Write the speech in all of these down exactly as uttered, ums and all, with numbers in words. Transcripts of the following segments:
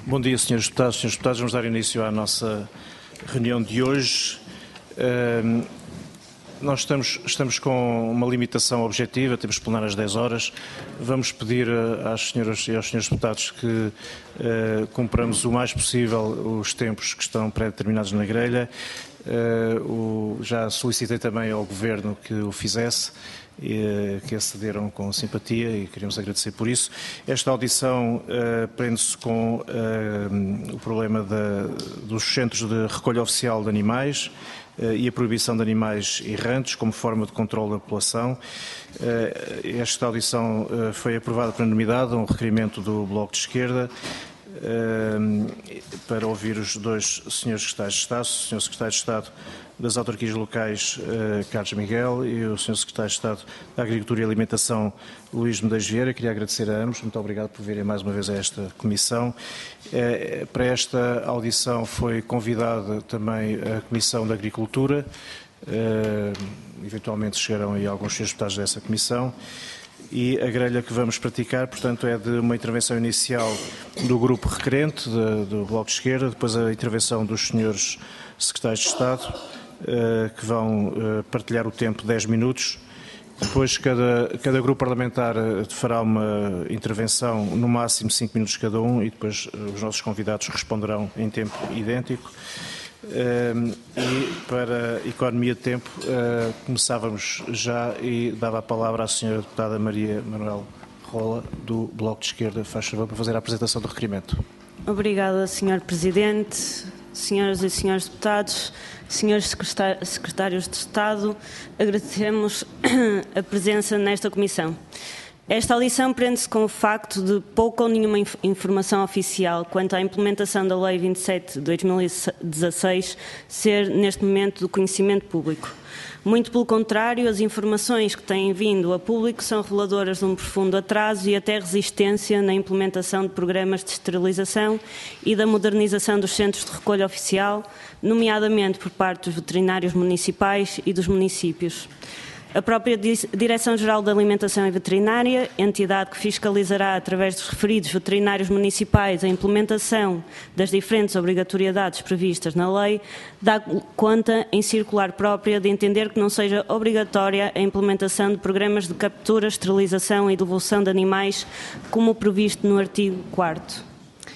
Bom dia, senhores deputados. senhores deputados, vamos dar início à nossa reunião de hoje. Uh, nós estamos, estamos com uma limitação objetiva, temos que plenar às dez horas. Vamos pedir às senhoras e aos senhores deputados que uh, cumpramos o mais possível os tempos que estão pré-determinados na grelha. Uh, o, já solicitei também ao Governo que o fizesse, e, que acederam com simpatia e queríamos agradecer por isso. Esta audição uh, prende-se com uh, o problema da, dos centros de recolha oficial de animais uh, e a proibição de animais errantes como forma de controle da população. Uh, esta audição uh, foi aprovada por unanimidade, um requerimento do Bloco de Esquerda, Uh, para ouvir os dois senhores secretários de Estado, o senhor secretário de Estado das Autarquias Locais, uh, Carlos Miguel, e o senhor secretário de Estado da Agricultura e Alimentação, Luís Medeiros Vieira. Queria agradecer a ambos, muito obrigado por virem mais uma vez a esta comissão. Uh, para esta audição foi convidada também a Comissão da Agricultura, uh, eventualmente chegarão aí alguns senhores deputados dessa comissão. E a grelha que vamos praticar, portanto, é de uma intervenção inicial do grupo requerente, de, do Bloco de Esquerda, depois a intervenção dos senhores secretários de Estado, uh, que vão uh, partilhar o tempo de dez minutos. Depois cada, cada grupo parlamentar fará uma intervenção no máximo cinco minutos cada um e depois uh, os nossos convidados responderão em tempo idêntico. Uh, e para a economia de tempo, uh, começávamos já e dava a palavra à senhora deputada Maria Manuel Rola, do Bloco de Esquerda. Faz favor para fazer a apresentação do requerimento. Obrigada, senhor Presidente, senhoras e senhores deputados, senhores secretários de Estado, agradecemos a presença nesta comissão. Esta audição prende-se com o facto de pouca ou nenhuma inf informação oficial quanto à implementação da Lei vinte e sete de dois mil e dezasseis ser, neste momento, do conhecimento público. Muito pelo contrário, as informações que têm vindo a público são reveladoras de um profundo atraso e até resistência na implementação de programas de esterilização e da modernização dos centros de recolha oficial, nomeadamente por parte dos veterinários municipais e dos municípios. A própria Direção-Geral da Alimentação e Veterinária, entidade que fiscalizará através dos referidos veterinários municipais a implementação das diferentes obrigatoriedades previstas na lei, dá conta em circular própria de entender que não seja obrigatória a implementação de programas de captura, esterilização e devolução de animais, como previsto no artigo quarto.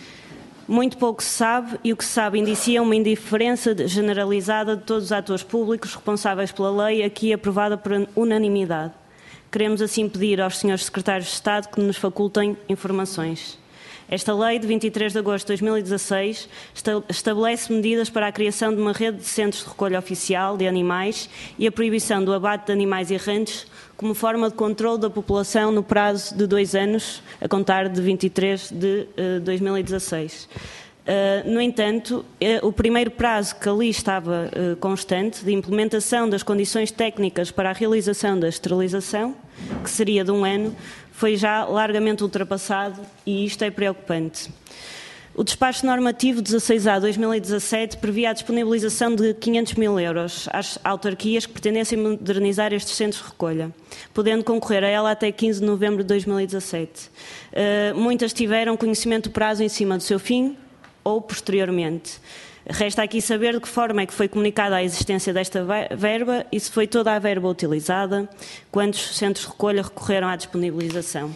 Muito pouco se sabe e o que se sabe indicia uma indiferença generalizada de todos os atores públicos responsáveis pela lei aqui aprovada por unanimidade. Queremos assim pedir aos senhores secretários de Estado que nos facultem informações. Esta lei, de vinte e três de agosto de dois mil e dezasseis, estabelece medidas para a criação de uma rede de centros de recolha oficial de animais e a proibição do abate de animais errantes como forma de controle da população no prazo de dois anos, a contar de vinte e três de dois mil e dezasseis. Uh, no entanto, uh, o primeiro prazo que ali estava uh, constante, de implementação das condições técnicas para a realização da esterilização, que seria de um ano, foi já largamente ultrapassado e isto é preocupante. O despacho normativo dezasseis A dois mil e dezassete previa a disponibilização de quinhentos mil euros às autarquias que pretendessem modernizar estes centros de recolha, podendo concorrer a ela até quinze de novembro de dois mil e dezassete. Uh, muitas tiveram conhecimento do prazo em cima do seu fim ou posteriormente. Resta aqui saber de que forma é que foi comunicada a existência desta verba e se foi toda a verba utilizada, quantos centros de recolha recorreram à disponibilização.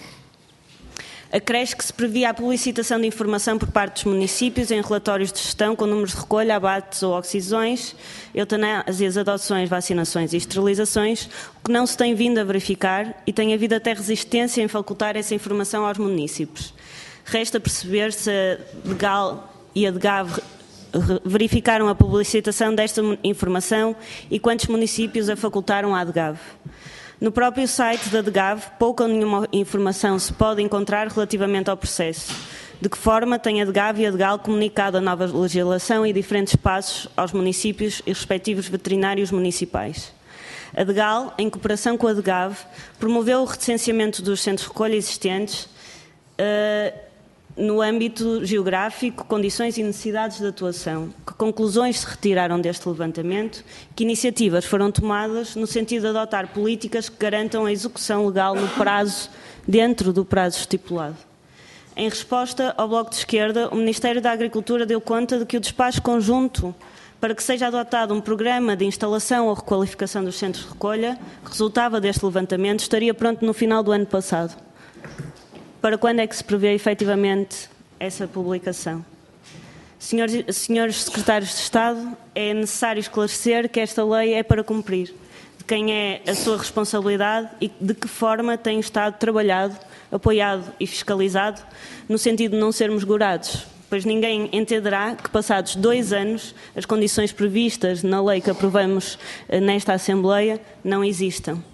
Acresce que se previa a publicitação de informação por parte dos municípios em relatórios de gestão com números de recolha, abates ou oxisões, eutanásias, adoções, vacinações e esterilizações, o que não se tem vindo a verificar e tem havido até resistência em facultar essa informação aos municípios. Resta perceber se a DGAL e a DGAV verificaram a publicitação desta informação e quantos municípios a facultaram à DGAV. No próprio site da DGAV, pouca ou nenhuma informação se pode encontrar relativamente ao processo. De que forma tem a DGAV e a DGAL comunicado a nova legislação e diferentes passos aos municípios e respectivos veterinários municipais. A DGAL, em cooperação com a DGAV, promoveu o recenseamento dos centros de recolha existentes uh, no âmbito geográfico, condições e necessidades de atuação. Que conclusões se retiraram deste levantamento? Que iniciativas foram tomadas no sentido de adotar políticas que garantam a execução legal no prazo, dentro do prazo estipulado? Em resposta ao Bloco de Esquerda, o Ministério da Agricultura deu conta de que o despacho conjunto para que seja adotado um programa de instalação ou requalificação dos centros de recolha, que resultava deste levantamento, estaria pronto no final do ano passado. Para quando é que se prevê efetivamente essa publicação? Senhores, senhores secretários de Estado, é necessário esclarecer que esta lei é para cumprir, de quem é a sua responsabilidade e de que forma tem Estado trabalhado, apoiado e fiscalizado, no sentido de não sermos gorados, pois ninguém entenderá que, passados dois anos, as condições previstas na lei que aprovamos nesta Assembleia não existam.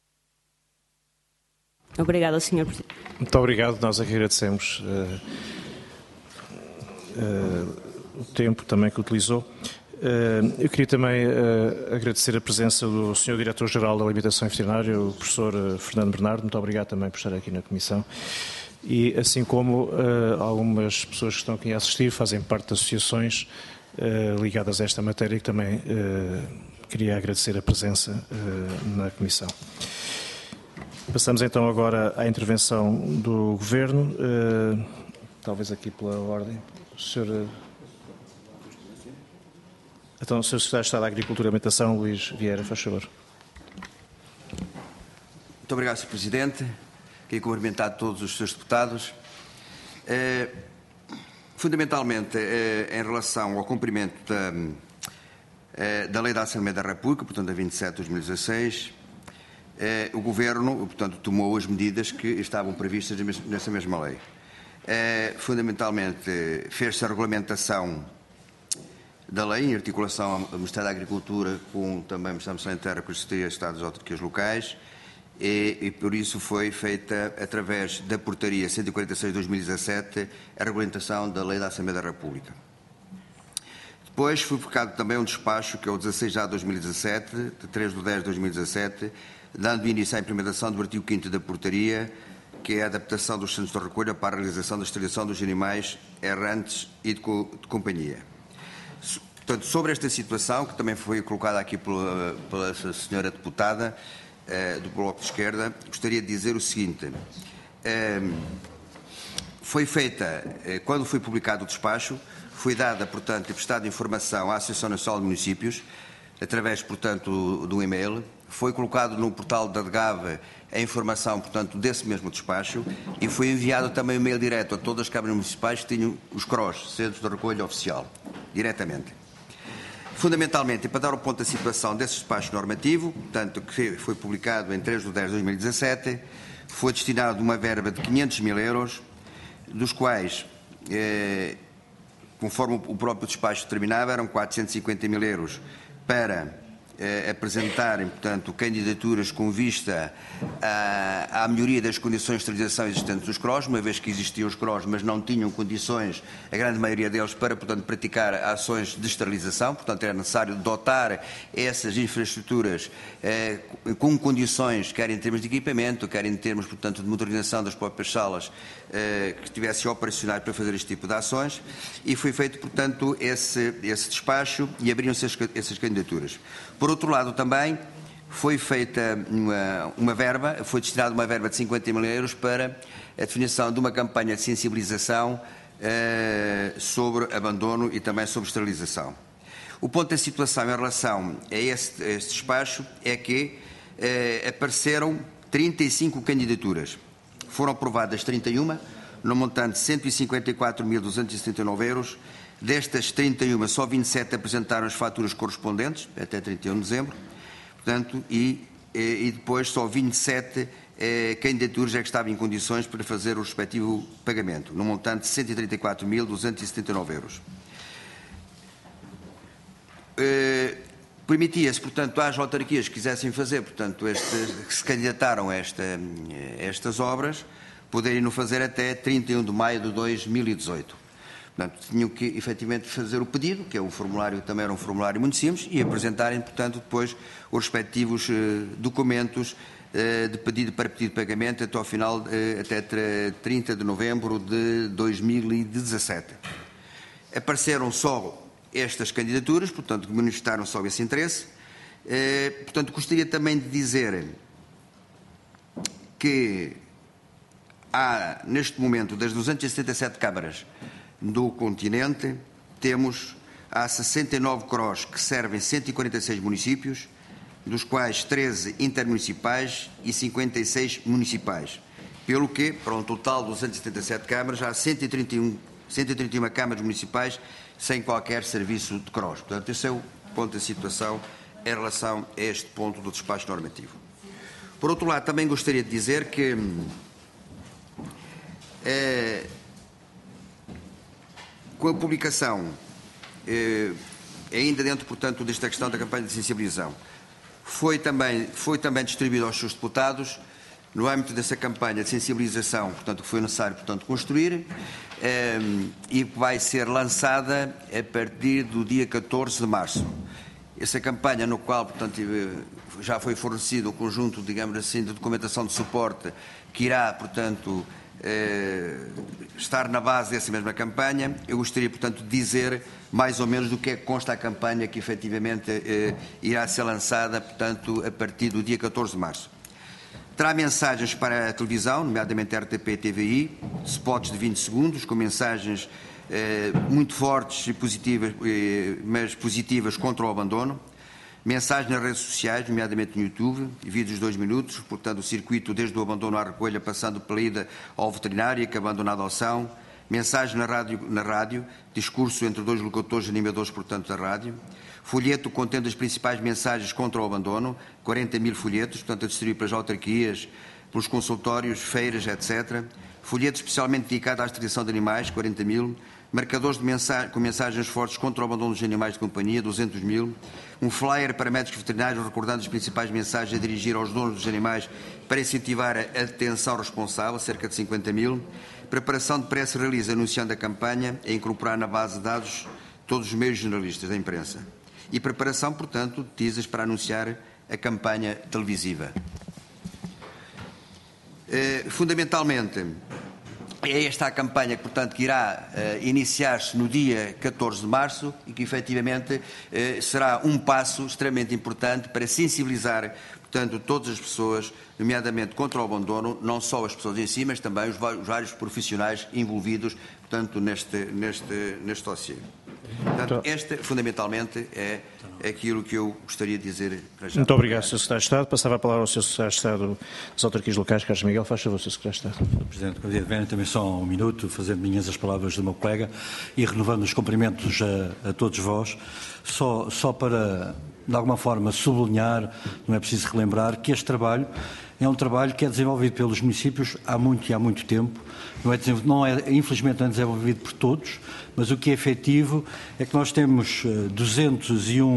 Obrigada, senhor Presidente. Muito obrigado. Nós aqui agradecemos uh, uh, o tempo também que utilizou. Uh, eu queria também uh, agradecer a presença do senhor Diretor-Geral da Alimentação Veterinária, o professor Fernando Bernardo. Muito obrigado também por estar aqui na Comissão. E assim como uh, algumas pessoas que estão aqui a assistir fazem parte de associações uh, ligadas a esta matéria, que também uh, queria agradecer a presença uh, na Comissão. Passamos então agora à intervenção do Governo, uh, talvez aqui pela ordem. O senhor, então, o senhor Secretário de Estado da Agricultura e Alimentação, Luís Vieira, faz favor. Muito obrigado, senhor Presidente. Queria cumprimentar todos os senhores deputados. Eh, fundamentalmente, eh, em relação ao cumprimento da, eh, da Lei da Assembleia da República, portanto, a vinte e sete de dois mil e dezasseis, eh, o Governo, portanto, tomou as medidas que estavam previstas nessa mesma lei. Eh, fundamentalmente, fez-se a regulamentação da lei, em articulação ao Ministério da Agricultura, com também o Ministério da Sanitária, com a Secretaria de Estado das Autarquias Locais, E, e por isso foi feita, através da Portaria cento e quarenta e seis de dois mil e dezassete, a regulamentação da Lei da Assembleia da República. Depois foi publicado também um despacho, que é o dezasseis de dois mil e dezassete, de três de dez de dois mil e dezassete, dando início à implementação do artigo quinto da Portaria, que é a adaptação dos centros de recolha para a realização da esterilização dos animais errantes e de, co de companhia. Portanto, sobre esta situação, que também foi colocada aqui pela, pela senhora deputada, do Bloco de Esquerda, gostaria de dizer o seguinte. Foi feita, quando foi publicado o despacho, foi dada, portanto, e prestada informação à Associação Nacional de Municípios, através, portanto, do e-mail. Foi colocado no portal da DGAV a informação, portanto, desse mesmo despacho, e foi enviado também um e-mail direto a todas as câmaras municipais que tinham os C R O S, Centros de Recolha Oficial, diretamente. Fundamentalmente, e para dar o ponto da situação desse despacho normativo, portanto, que foi publicado em três de dez de dois mil e dezassete, foi destinado uma verba de quinhentos mil euros, dos quais, eh, conforme o próprio despacho determinava, eram quatrocentos e cinquenta mil euros para eh, apresentarem, portanto, candidaturas com vista à, à melhoria das condições de esterilização existentes dos C R O S, uma vez que existiam os C R O S, mas não tinham condições, a grande maioria deles, para, portanto, praticar ações de esterilização. Portanto, era necessário dotar essas infraestruturas eh, com condições, quer em termos de equipamento, quer em termos, portanto, de modernização das próprias salas, eh, que estivessem operacionais para fazer este tipo de ações, e foi feito, portanto, esse, esse despacho e abriram-se essas candidaturas. Por outro lado, também foi feita uma, uma verba, foi destinada uma verba de cinquenta mil euros para a definição de uma campanha de sensibilização eh, sobre abandono e também sobre esterilização. O ponto da situação em relação a este, a este despacho é que eh, apareceram trinta e cinco candidaturas. Foram aprovadas trinta e uma, no montante de cento e cinquenta e quatro mil duzentos e setenta e nove euros. Destas trinta e uma, só vinte e sete apresentaram as faturas correspondentes, até trinta e um de dezembro, portanto, e, e depois só vinte e sete eh, candidaturas é que estavam em condições para fazer o respectivo pagamento, no montante de cento e trinta e quatro mil duzentos e setenta e nove euros. Eh, Permitia-se, portanto, às autarquias que quisessem fazer, portanto, este, que se candidataram a, esta, a estas obras, poderem no fazer até trinta e um de maio de dois mil e dezoito. Portanto, tinham que, efetivamente, fazer o pedido, que é um formulário, também era um formulário muito simples, e apresentarem, portanto, depois os respectivos eh, documentos eh, de pedido para pedido de pagamento até ao final, eh, até trinta de novembro de dois mil e dezassete. Apareceram só estas candidaturas, portanto, que manifestaram só esse interesse. Eh, portanto, gostaria também de dizer que há, neste momento, das duzentas e setenta e sete câmaras do continente, temos há sessenta e nove C R Os que servem cento e quarenta e seis municípios, dos quais treze intermunicipais e cinquenta e seis municipais. Pelo que, para um total de duzentas e setenta e sete câmaras, há cento e trinta e um, cento e trinta e uma câmaras municipais sem qualquer serviço de C R Os. Portanto, esse é o ponto da situação em relação a este ponto do despacho normativo. Por outro lado, também gostaria de dizer que eh, com a publicação, eh, ainda dentro, portanto, desta questão da campanha de sensibilização, foi também, foi também distribuído aos seus deputados, no âmbito dessa campanha de sensibilização, portanto, que foi necessário, portanto, construir, eh, e que vai ser lançada a partir do dia catorze de março. Essa campanha, no qual, portanto, já foi fornecido um conjunto, digamos assim, de documentação de suporte que irá, portanto, eh, estar na base dessa mesma campanha. Eu gostaria, portanto, de dizer mais ou menos do que é que consta a campanha que efetivamente eh, irá ser lançada, portanto, a partir do dia catorze de março. Terá mensagens para a televisão, nomeadamente R T P e T V I, spots de vinte segundos, com mensagens eh, muito fortes e positivas, eh, mas positivas contra o abandono. Mensagens nas redes sociais, nomeadamente no YouTube, vídeos de dois minutos, portanto o circuito desde o abandono à recolha, passando pela ida ao veterinário, acabando na adoção. Mensagens na rádio, na rádio, discurso entre dois locutores animadores, portanto, da rádio. Folheto contendo as principais mensagens contra o abandono, quarenta mil folhetos, portanto, a distribuir pelas autarquias, pelos consultórios, feiras, etcétera. Folheto especialmente dedicado à restrição de animais, quarenta mil. Marcadores de mensagem, com mensagens fortes contra o abandono dos animais de companhia, duzentos mil. Um flyer para médicos veterinários recordando as principais mensagens a dirigir aos donos dos animais para incentivar a detenção responsável, cerca de cinquenta mil. Preparação de press release anunciando a campanha a incorporar na base de dados todos os meios jornalistas da imprensa. E preparação, portanto, de teasers para anunciar a campanha televisiva. Eh, fundamentalmente, é esta a campanha, portanto, que irá uh, iniciar-se no dia catorze de março e que, efetivamente, uh, será um passo extremamente importante para sensibilizar, portanto, todas as pessoas, nomeadamente contra o abandono, não só as pessoas em si, mas também os, os vários profissionais envolvidos, portanto, neste, neste, neste dossiê. Portanto, este, fundamentalmente, é aquilo que eu gostaria de dizer para já. Muito obrigado, senhor Secretário de Estado. Passava a palavra ao senhor Secretário de Estado das Autarquias Locais, Carlos Miguel. Faz favor, senhor Secretário de Estado. Presidente, convido também só um minuto, fazendo minhas as palavras do meu colega e renovando os cumprimentos a, a todos vós, só, só para, de alguma forma, sublinhar, não é preciso relembrar, que este trabalho é um trabalho que é desenvolvido pelos municípios há muito e há muito tempo. Não é, não é, infelizmente não é desenvolvido por todos, mas o que é efetivo é que nós temos duzentos e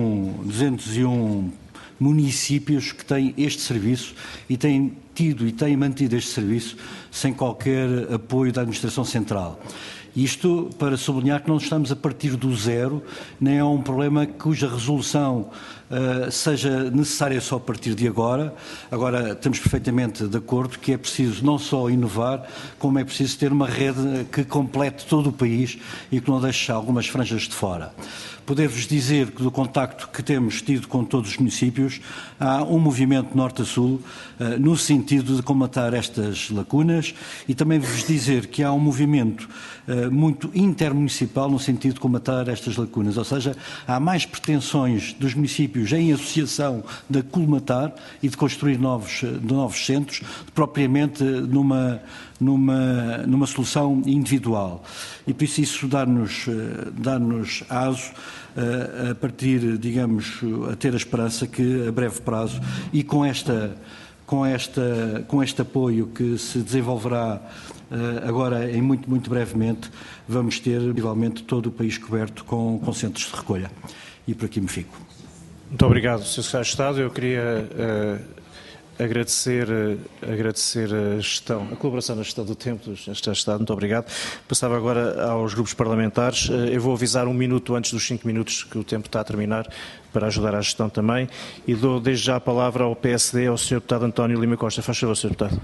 um municípios que têm este serviço e têm tido e têm mantido este serviço sem qualquer apoio da Administração Central. Isto para sublinhar que não estamos a partir do zero, nem é um problema cuja resolução uh, seja necessária só a partir de agora. Agora, estamos perfeitamente de acordo que é preciso não só inovar, como é preciso ter uma rede que complete todo o país e que não deixe algumas franjas de fora. Poder-vos dizer que do contacto que temos tido com todos os municípios, há um movimento norte a sul uh, no sentido de comatar estas lacunas e também vos dizer que há um movimento uh, muito intermunicipal no sentido de comatar estas lacunas, ou seja, há mais pretensões dos municípios em associação de colmatar e de construir novos, de novos centros, propriamente numa, numa, numa solução individual. E por isso isso dá-nos dá-nos aso a partir, digamos, a ter a esperança que a breve prazo e com esta com esta com este apoio que se desenvolverá agora em muito muito brevemente, vamos ter igualmente todo o país coberto com, com centros de recolha. E por aqui me fico. Muito obrigado, senhor Secretário de Estado. Eu queria uh, agradecer, uh, agradecer a gestão, a colaboração na gestão do tempo do senhor Secretário de Estado. Muito obrigado. Passava agora aos grupos parlamentares. Uh, eu vou avisar um minuto antes dos cinco minutos que o tempo está a terminar, para ajudar à gestão também. E dou desde já a palavra ao P S D, ao senhor deputado António Lima Costa. Faz favor, senhor deputado.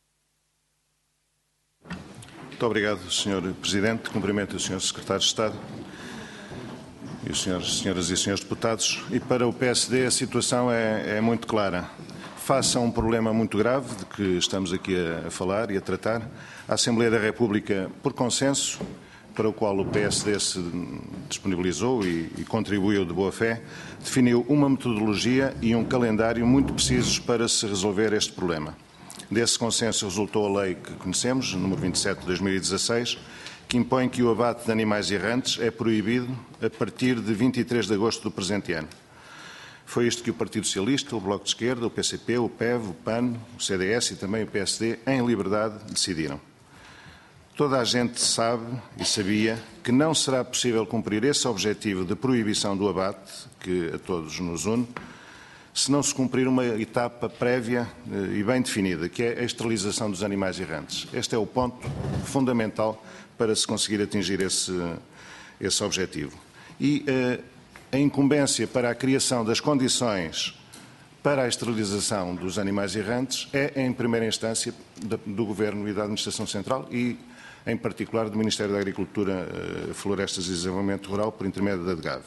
Muito obrigado, senhor Presidente. Cumprimento o senhor Secretário de Estado e os senhores, senhoras e senhores deputados. E para o P S D a situação é, é muito clara. face a um problema muito grave de que estamos aqui a falar e a tratar, a Assembleia da República, por consenso, para o qual o P S D se disponibilizou e, e contribuiu de boa fé, definiu uma metodologia e um calendário muito precisos para se resolver este problema. Desse consenso resultou a lei que conhecemos, número vinte e sete de dois mil e dezasseis, que impõe que o abate de animais errantes é proibido a partir de vinte e três de agosto do presente ano. Foi isto que o Partido Socialista, o Bloco de Esquerda, o P C P, o P E V, o P A N, o C D S e também o P S D, em liberdade, decidiram. Toda a gente sabe e sabia que não será possível cumprir esse objetivo de proibição do abate, que a todos nos une, se não se cumprir uma etapa prévia e bem definida, que é a esterilização dos animais errantes. Este é o ponto fundamental para se conseguir atingir esse, esse objetivo. E uh, a incumbência para a criação das condições para a esterilização dos animais errantes é, em primeira instância, do Governo e da Administração Central e, em particular, do Ministério da Agricultura, Florestas e Desenvolvimento Rural, por intermédio da DGAV.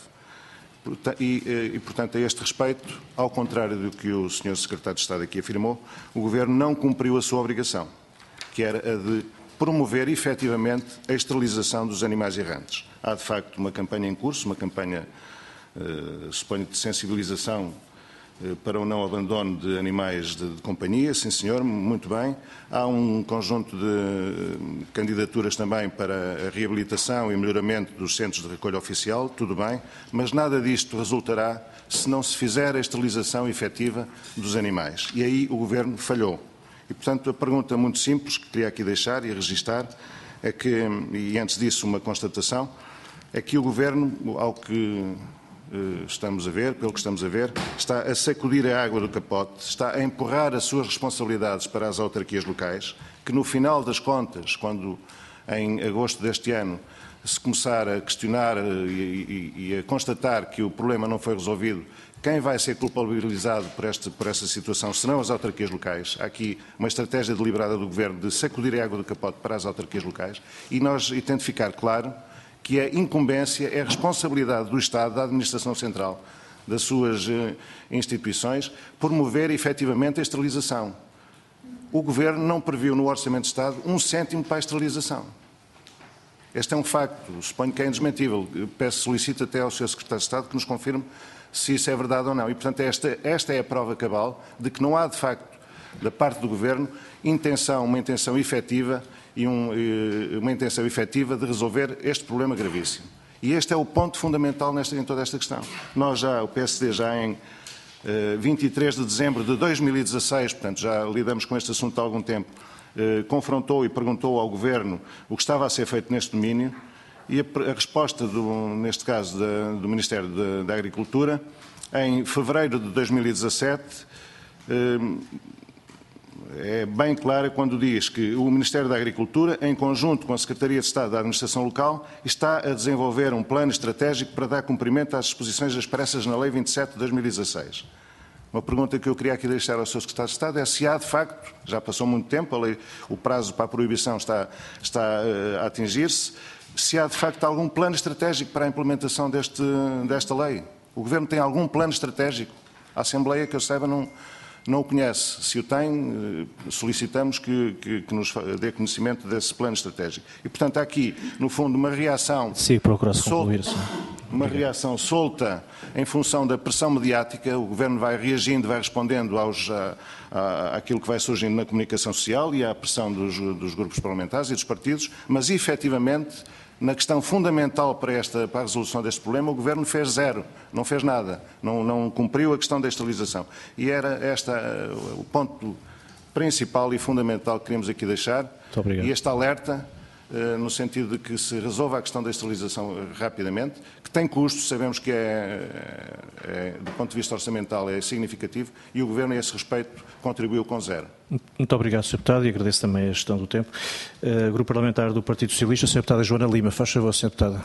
E, e, portanto, a este respeito, ao contrário do que o senhor Secretário de Estado aqui afirmou, o Governo não cumpriu a sua obrigação, que era a de promover efetivamente a esterilização dos animais errantes. Há, de facto, uma campanha em curso, uma campanha, eh, suponho, de sensibilização para o não abandono de animais de, de companhia, sim senhor, muito bem. Há um conjunto de candidaturas também para a reabilitação e melhoramento dos centros de recolha oficial, tudo bem, mas nada disto resultará se não se fizer a esterilização efetiva dos animais. E aí o Governo falhou. E, portanto, a pergunta muito simples que queria aqui deixar e registar é que, e antes disso uma constatação, é que o Governo, ao que estamos a ver, pelo que estamos a ver, está a sacudir a água do capote, está a empurrar as suas responsabilidades para as autarquias locais, que no final das contas, quando em agosto deste ano se começar a questionar e, e, e a constatar que o problema não foi resolvido, quem vai ser culpabilizado por, este, por esta situação serão as autarquias locais. Há aqui uma estratégia deliberada do Governo de sacudir a água do capote para as autarquias locais e nós e tem de ficar claro que é incumbência, é responsabilidade do Estado, da Administração Central, das suas eh, instituições, promover efetivamente a esterilização. O Governo não previu no Orçamento de Estado um cêntimo para a esterilização. Este é um facto, suponho que é indesmentível. Peço, solicito até ao senhor Secretário de Estado que nos confirme se isso é verdade ou não. E, portanto, esta, esta é a prova cabal de que não há, de facto, da parte do Governo, intenção, uma intenção efetiva e um, uma intenção efetiva de resolver este problema gravíssimo. E este é o ponto fundamental nesta, em toda esta questão. Nós já, o P S D, já em eh, vinte e três de dezembro de dois mil e dezasseis, portanto já lidamos com este assunto há algum tempo, eh, confrontou e perguntou ao Governo o que estava a ser feito neste domínio e a, a resposta, do, neste caso, da, do Ministério da, da Agricultura, em fevereiro de dois mil e dezassete, eh, é bem clara quando diz que o Ministério da Agricultura, em conjunto com a Secretaria de Estado da Administração Local, está a desenvolver um plano estratégico para dar cumprimento às disposições expressas na Lei vinte e sete de dois mil e dezasseis. Uma pergunta que eu queria aqui deixar ao senhor Secretário de Estado é se há, de facto, já passou muito tempo, a lei, o prazo para a proibição está, está a atingir-se, se há, de facto, algum plano estratégico para a implementação deste, desta lei. O Governo tem algum plano estratégico? A Assembleia, que eu saiba, não... não o conhece. Se o tem, solicitamos que, que, que nos dê conhecimento desse plano estratégico. E, portanto, há aqui, no fundo, uma reação Sim, procura-se concluir, sim. Uma reação solta em função da pressão mediática. O Governo vai reagindo, vai respondendo aos, a, a, àquilo que vai surgindo na comunicação social e à pressão dos, dos grupos parlamentares e dos partidos, mas, efetivamente, na questão fundamental para, esta, para a resolução deste problema, o Governo fez zero, não fez nada, não, não cumpriu a questão da esterilização. E era este uh, o ponto principal e fundamental que queríamos aqui deixar. Muito obrigado. E este alerta, uh, no sentido de que se resolva a questão da esterilização uh, rapidamente, que tem custos, sabemos que é, é, do ponto de vista orçamental é significativo, e o Governo, a esse respeito, contribuiu com zero. Muito obrigado, senhor Deputado, e agradeço também a gestão do tempo. Uh, Grupo Parlamentar do Partido Socialista, senhora Deputada Joana Lima. Faz favor, senhora Deputada.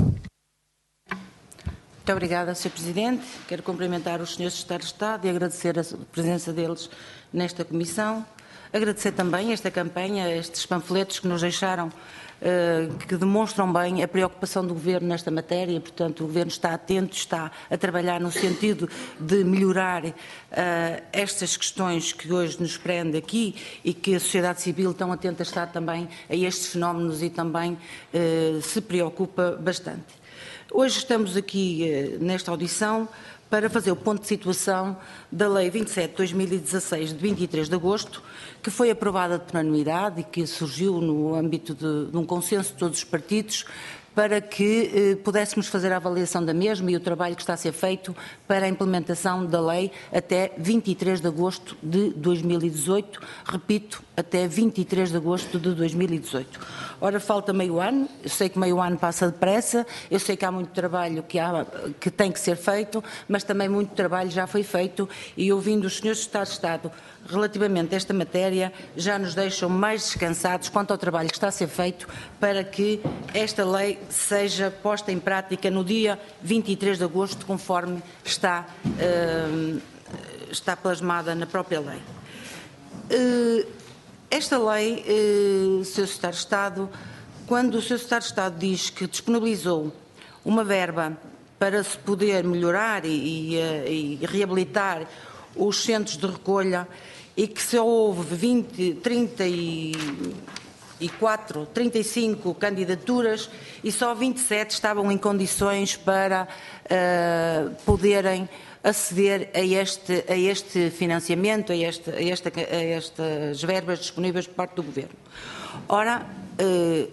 Muito obrigada, senhor Presidente. Quero cumprimentar os senhores Secretários de Estado e agradecer a presença deles nesta comissão. Agradecer também esta campanha, estes panfletos que nos deixaram, que demonstram bem a preocupação do Governo nesta matéria. Portanto, o Governo está atento, está a trabalhar no sentido de melhorar uh, estas questões que hoje nos prende aqui e que a sociedade civil tão atenta está também a estes fenómenos e também uh, se preocupa bastante. Hoje estamos aqui uh, nesta audição para fazer o ponto de situação da Lei vinte e sete barra dois mil e dezasseis, de vinte e três de agosto, que foi aprovada por unanimidade e que surgiu no âmbito de, de um consenso de todos os partidos, para que eh, pudéssemos fazer a avaliação da mesma e o trabalho que está a ser feito para a implementação da lei até vinte e três de agosto de dois mil e dezoito, repito, até vinte e três de agosto de dois mil e dezoito. Ora, falta meio ano, eu sei que meio ano passa depressa, eu sei que há muito trabalho que, há, que tem que ser feito, mas também muito trabalho já foi feito e, ouvindo os senhores Secretários de Estado relativamente a esta matéria, já nos deixam mais descansados quanto ao trabalho que está a ser feito para que esta lei seja posta em prática no dia vinte e três de agosto, conforme está, uh, está plasmada na própria lei. Uh, esta lei, uh, senhor Secretário de Estado, quando o senhor Secretário de Estado diz que disponibilizou uma verba para se poder melhorar e, e, e reabilitar os centros de recolha e que só houve vinte, trinta e quatro, trinta e cinco candidaturas e só vinte e sete estavam em condições para uh, poderem aceder a este, a este financiamento, a, este, a, esta, a estas verbas disponíveis por parte do Governo. Ora, uh,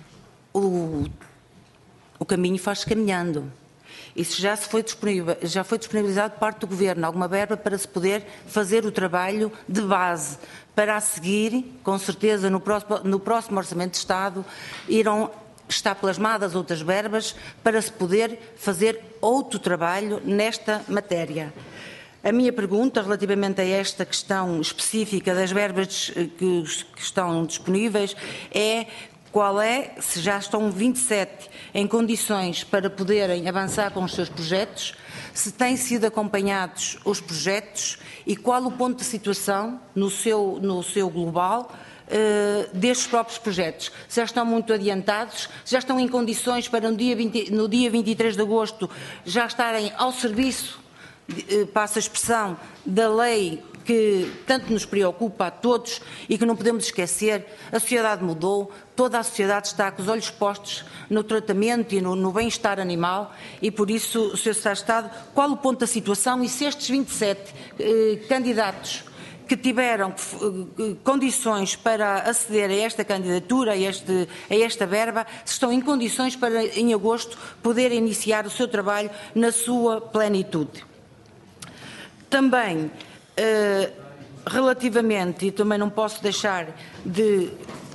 o, o caminho faz-se caminhando. Isso já, se foi já foi disponibilizado por parte do Governo, alguma verba para se poder fazer o trabalho de base, para a seguir, com certeza, no próximo, no próximo Orçamento de Estado, irão estar plasmadas outras verbas para se poder fazer outro trabalho nesta matéria. A minha pergunta, relativamente a esta questão específica das verbas que, que estão disponíveis, é: qual é, se já estão vinte e sete em condições para poderem avançar com os seus projetos, se têm sido acompanhados os projetos e qual o ponto de situação no seu, no seu global eh, destes próprios projetos. Se já estão muito adiantados, se já estão em condições para no dia, vinte, no dia vinte e três de agosto já estarem ao serviço, eh, passa a expressão, da lei que tanto nos preocupa a todos e que não podemos esquecer. A sociedade mudou, toda a sociedade está com os olhos postos no tratamento e no, no bem-estar animal e, por isso, senhor Secretário de Estado, qual o ponto da situação e se estes vinte e sete eh, candidatos que tiveram eh, condições para aceder a esta candidatura, a, este, a esta verba, se estão em condições para, em agosto, poderem iniciar o seu trabalho na sua plenitude. Também, Uh, relativamente, e também não posso deixar de,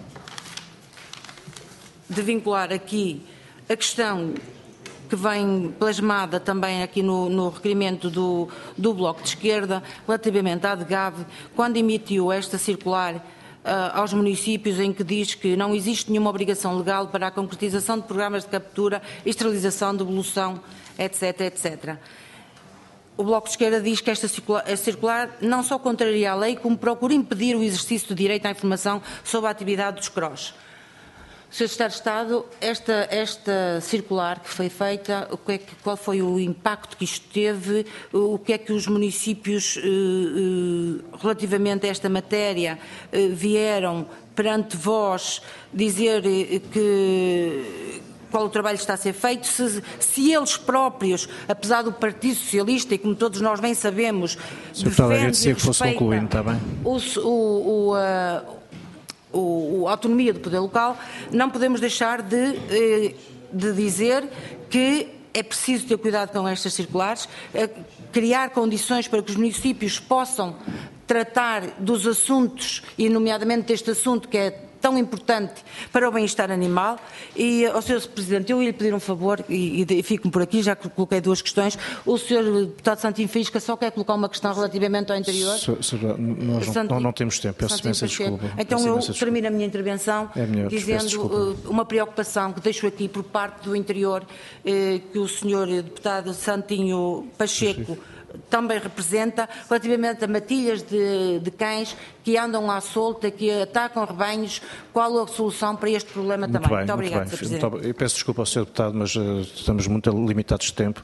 de vincular aqui a questão que vem plasmada também aqui no, no requerimento do, do Bloco de Esquerda, relativamente à ADGAV, quando emitiu esta circular uh, aos municípios em que diz que não existe nenhuma obrigação legal para a concretização de programas de captura, esterilização, devolução, etc, etcétera. O Bloco de Esquerda diz que esta circular não só contraria a lei, como procura impedir o exercício do direito à informação sobre a atividade dos C R O S. senhor Secretário de Estado, esta, esta circular que foi feita, o que é que, qual foi o impacto que isto teve, o que é que os municípios, eh, eh, relativamente a esta matéria, eh, vieram perante vós dizer eh, que... qual o trabalho está a ser feito, se, se eles próprios, apesar do Partido Socialista, e como todos nós bem sabemos, defendem e respeitam o, o, o, a, o, a autonomia do poder local, não podemos deixar de, de dizer que é preciso ter cuidado com estas circulares, criar condições para que os municípios possam tratar dos assuntos, e nomeadamente deste assunto que é tão importante para o bem-estar animal. E, ao senhor Presidente, eu ia lhe pedir um favor, e, e fico por aqui, já que coloquei duas questões. O senhor Deputado Santinho Fisca só quer colocar uma questão relativamente ao interior. So, so, nós não, não, não temos tempo, peço imensa desculpa. Então eu termino a minha intervenção é melhor, dizendo uh, uma preocupação que deixo aqui por parte do interior, uh, que o senhor Deputado Santinho Pacheco também representa, relativamente a matilhas de, de cães que que andam à solta, que atacam rebanhos. Qual a solução para este problema muito também? Bem, muito obrigado, muito senhor bem. Presidente. Eu peço desculpa ao senhor Deputado, mas uh, estamos muito limitados de tempo.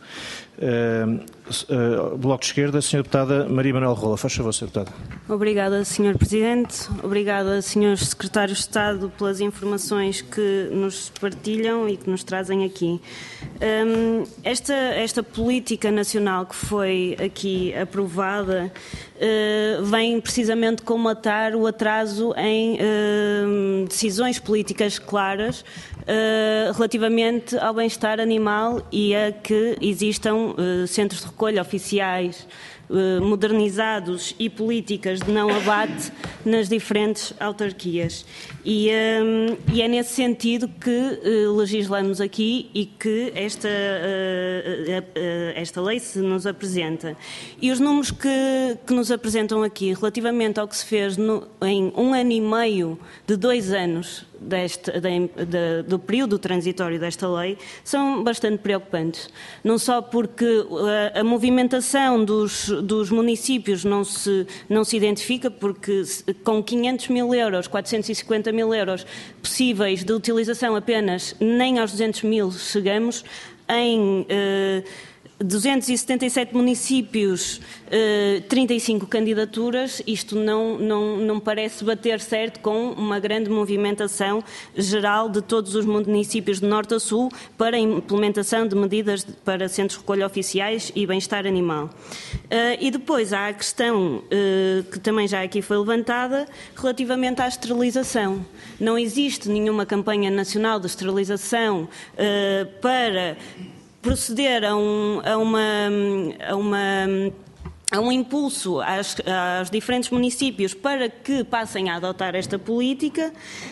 Uh, uh, Bloco de Esquerda, senhora Deputada Maria Manuel Rola. Faz favor, senhora Deputada. Obrigada, senhor Presidente. Obrigada, senhores Secretários de Estado, pelas informações que nos partilham e que nos trazem aqui. Um, esta, esta política nacional que foi aqui aprovada uh, vem precisamente combater o atraso em uh, decisões políticas claras Uh, relativamente ao bem-estar animal e a que existam uh, centros de recolha oficiais uh, modernizados e políticas de não abate nas diferentes autarquias. E, um, e é nesse sentido que uh, legislamos aqui e que esta, uh, uh, uh, esta lei se nos apresenta. E os números que, que nos apresentam aqui relativamente ao que se fez no, em um ano e meio de dois anos Deste, de, de, do período transitório desta lei são bastante preocupantes. Não só porque a, a movimentação dos, dos municípios não se, não se identifica, porque com quinhentos mil euros, quatrocentos e cinquenta mil euros possíveis de utilização apenas, nem aos duzentos mil chegamos. Em eh, duzentos e setenta e sete municípios, eh, trinta e cinco candidaturas, isto não, não, não parece bater certo com uma grande movimentação geral de todos os municípios de norte a sul para a implementação de medidas para centros de recolha oficiais e bem-estar animal. Eh, e depois há a questão eh, que também já aqui foi levantada relativamente à esterilização. Não existe nenhuma campanha nacional de esterilização eh, para proceder a, um, a, uma, a, uma, a um impulso às, aos diferentes municípios para que passem a adotar esta política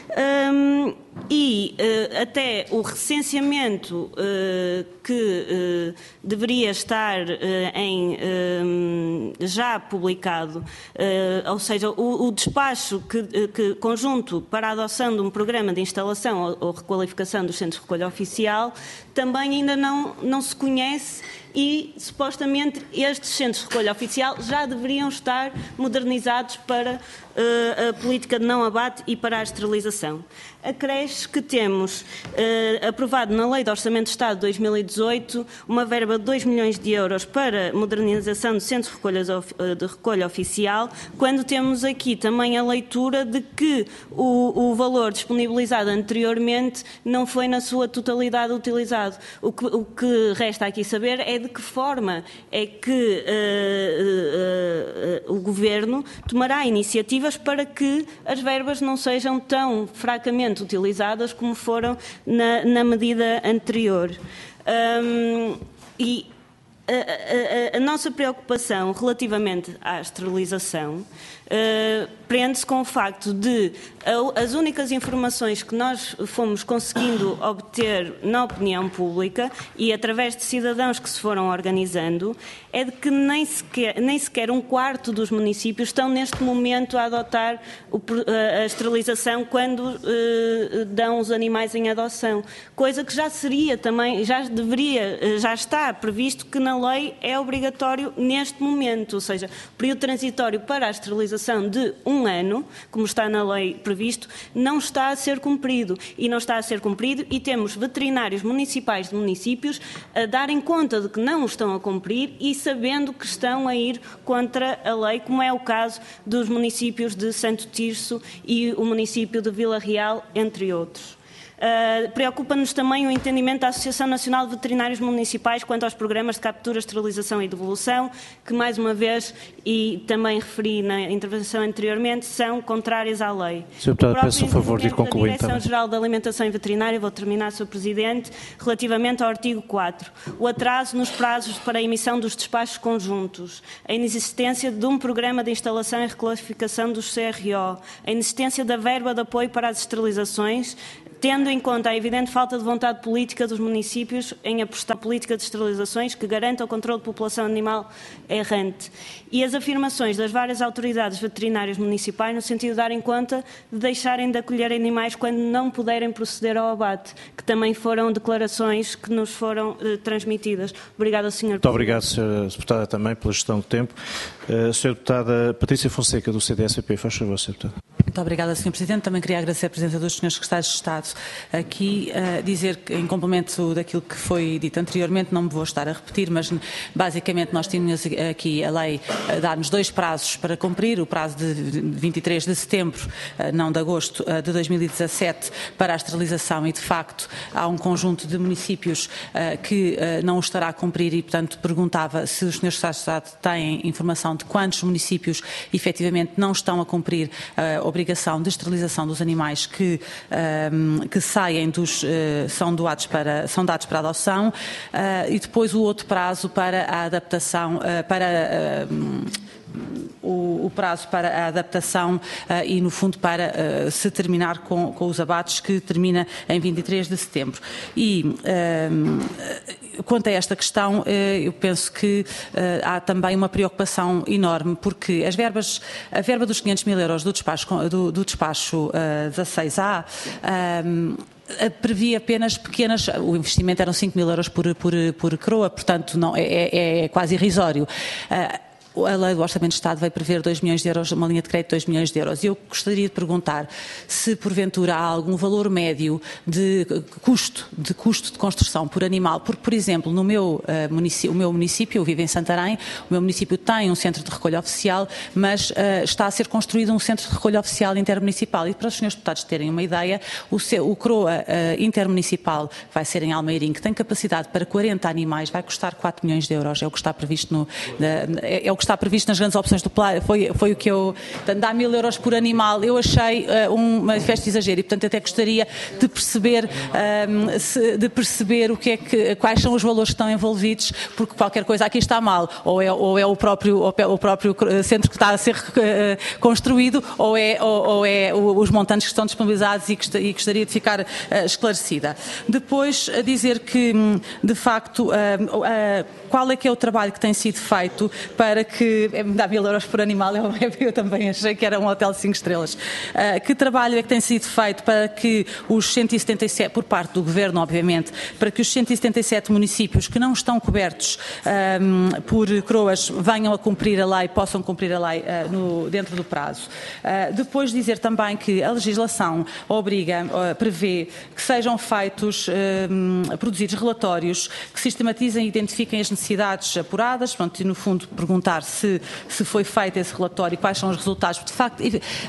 um, e uh, até o recenseamento uh, que uh, deveria estar uh, em, uh, já publicado, uh, ou seja, o, o despacho que, que, conjunto para a adoção de um programa de instalação ou, ou requalificação dos centros de recolha oficial, também ainda não, não se conhece e, supostamente, estes centros de recolha oficial já deveriam estar modernizados para uh, a política de não abate e para a esterilização. Acresce que temos uh, aprovado na Lei de Orçamento de Estado de dois mil e dezoito uma verba de dois milhões de euros para modernização de centros de recolha, de recolha oficial, quando temos aqui também a leitura de que o, o valor disponibilizado anteriormente não foi na sua totalidade utilizado. O que, o que resta aqui saber é de que forma é que uh, uh, uh, o Governo tomará iniciativas para que as verbas não sejam tão fracamente utilizadas como foram na, na medida anterior. Um, e a, a, a nossa preocupação relativamente à esterilização uh, prende-se com o facto de a, as únicas informações que nós fomos conseguindo obter na opinião pública e através de cidadãos que se foram organizando é de que nem sequer, nem sequer um quarto dos municípios estão neste momento a adotar o, a, a esterilização quando uh, dão os animais em adoção, coisa que já seria também, já deveria, já está previsto que na lei é obrigatório neste momento, ou seja, o período transitório para a esterilização de um ano, como está na lei previsto, não está a ser cumprido e não está a ser cumprido e temos veterinários municipais de municípios a darem conta de que não o estão a cumprir e sabendo que estão a ir contra a lei, como é o caso dos municípios de Santo Tirso e o município de Vila Real, entre outros. Uh, preocupa-nos também o entendimento da Associação Nacional de Veterinários Municipais quanto aos programas de captura, esterilização e devolução, que mais uma vez, e também referi na intervenção anteriormente, são contrárias à lei. senhor Deputado, peço o favor de ir concluindo. A Direção-Geral da Alimentação e Veterinária, vou terminar, senhor Presidente, relativamente ao artigo quatro. O atraso nos prazos para a emissão dos despachos conjuntos, a inexistência de um programa de instalação e reclassificação dos C R O, a inexistência da verba de apoio para as esterilizações, tendo em conta a evidente falta de vontade política dos municípios em apostar política de esterilizações que garanta o controle de população animal errante. E as afirmações das várias autoridades veterinárias municipais no sentido de darem conta de deixarem de acolher animais quando não puderem proceder ao abate, que também foram declarações que nos foram eh, transmitidas. Obrigada, senhor Muito obrigado, senhora Deputada, também pela gestão do tempo. Uh, senhora Deputada Patrícia Fonseca, do C D S P, faz favor, senhora Deputada. Muito obrigada, senhor Presidente. Também queria agradecer a presença dos senhores Secretários de Estado aqui, uh, dizer que, em complemento daquilo que foi dito anteriormente, não me vou estar a repetir, mas basicamente nós tínhamos aqui a lei a dar-nos dois prazos para cumprir, o prazo de vinte e três de setembro, uh, não de agosto, uh, de dois mil e dezassete, para a esterilização, e de facto há um conjunto de municípios uh, que uh, não o estará a cumprir, e portanto perguntava se os senhores Secretários de Estado têm informação de quantos municípios efetivamente não estão a cumprir a uh, obrigação de esterilização dos animais que, um, que saem dos, uh, são doados para, são dados para adoção, uh, e depois o outro prazo para a adaptação, uh, para uh, O, o prazo para a adaptação uh, e, no fundo, para uh, se terminar com, com os abates, que termina em vinte e três de setembro. E, uh, quanto a esta questão, uh, eu penso que uh, há também uma preocupação enorme, porque as verbas, a verba dos quinhentos mil euros do despacho, do, do despacho uh, dezasseis A, um, previa apenas pequenas, o investimento eram cinco mil euros por, por, por croa, portanto não, é, é, é quase irrisório. Uh, A lei do Orçamento de Estado vai prever dois milhões de euros, uma linha de crédito de dois milhões de euros. E eu gostaria de perguntar se, porventura, há algum valor médio de custo, de custo de construção por animal. Porque, por exemplo, no meu, uh, município, o meu município, eu vivo em Santarém, o meu município tem um centro de recolha oficial, mas uh, está a ser construído um centro de recolha oficial intermunicipal. E para os senhores deputados terem uma ideia, o, seu, o CROA uh, intermunicipal, que vai ser em Almeirim, que tem capacidade para quarenta animais, vai custar quatro milhões de euros. É o que está previsto no... Na, é, é o que está previsto nas grandes opções do plano, foi, foi o que eu... Portanto, dá mil euros por animal, eu achei uh, um manifesto de exagero, e portanto até gostaria de perceber, um, se, de perceber o que é que, quais são os valores que estão envolvidos, porque qualquer coisa aqui está mal, ou é, ou é o, próprio, o próprio centro que está a ser uh, construído, ou é, ou, ou é os montantes que estão disponibilizados, e, que, e gostaria de ficar uh, esclarecida. Depois, a dizer que, de facto, uh, uh, qual é que é o trabalho que tem sido feito para que, me dá mil euros por animal, eu, eu também achei que era um hotel de cinco estrelas, uh, que trabalho é que tem sido feito para que os cento e setenta e sete, por parte do Governo, obviamente, para que os cento e setenta e sete municípios que não estão cobertos um, por croas venham a cumprir a lei, possam cumprir a lei uh, no, dentro do prazo. Uh, depois dizer também que a legislação obriga, uh, prevê que sejam feitos, uh, produzidos relatórios que sistematizem e identifiquem as necessidades apuradas, pronto, e no fundo perguntar se, se foi feito esse relatório e quais são os resultados. De facto,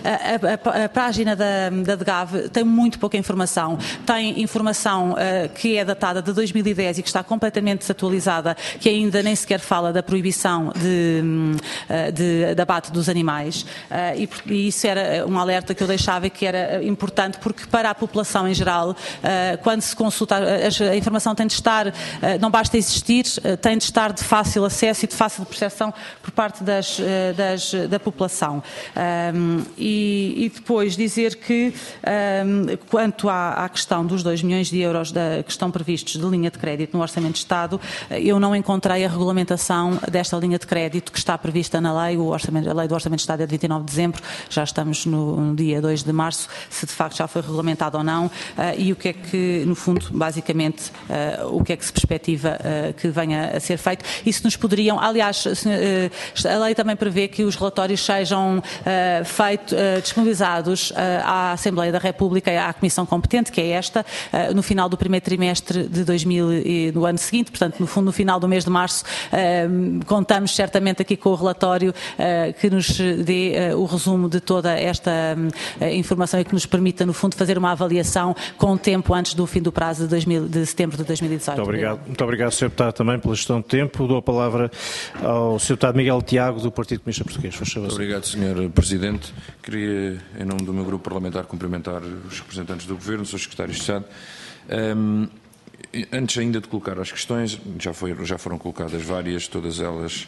a, a, a página da, da D G A V tem muito pouca informação. Tem informação uh, que é datada de dois mil e dez e que está completamente desatualizada, que ainda nem sequer fala da proibição de, uh, de, de abate dos animais. Uh, e, e isso era um alerta que eu deixava e que era importante, porque para a população em geral, uh, quando se consulta, a, a informação tem de estar, uh, não basta existir, uh, tem de estar de fácil acesso e de fácil percepção por parte das, das, da população. Um, e, e depois dizer que, um, quanto à, à questão dos dois milhões de euros da, que estão previstos de linha de crédito no Orçamento de Estado, eu não encontrei a regulamentação desta linha de crédito que está prevista na lei. O orçamento, a lei do Orçamento de Estado é de vinte e nove de dezembro, já estamos no, no dia dois de março, se de facto já foi regulamentado ou não, uh, e o que é que, no fundo, basicamente, uh, o que é que se perspectiva uh, que venha a ser feito. Isso nos poderiam, aliás, uh, a lei também prevê que os relatórios sejam uh, feito, uh, disponibilizados uh, à Assembleia da República e à Comissão competente, que é esta, uh, no final do primeiro trimestre de dois mil e no ano seguinte, portanto, no fundo, no final do mês de março, uh, contamos certamente aqui com o relatório uh, que nos dê uh, o resumo de toda esta uh, informação e que nos permita, no fundo, fazer uma avaliação com tempo antes do fim do prazo de, dois mil, de setembro de dois mil e dezoito. Muito obrigado, muito obrigado, senhor Deputado, também pela gestão de tempo. Dou a palavra ao senhor Deputado Miguel Tiago, do Partido Comunista Português. Muito obrigado, senhor Presidente. Queria, em nome do meu grupo parlamentar, cumprimentar os representantes do Governo, os seus secretários de Estado. Um, Antes ainda de colocar as questões, já, foi, já foram colocadas várias, todas elas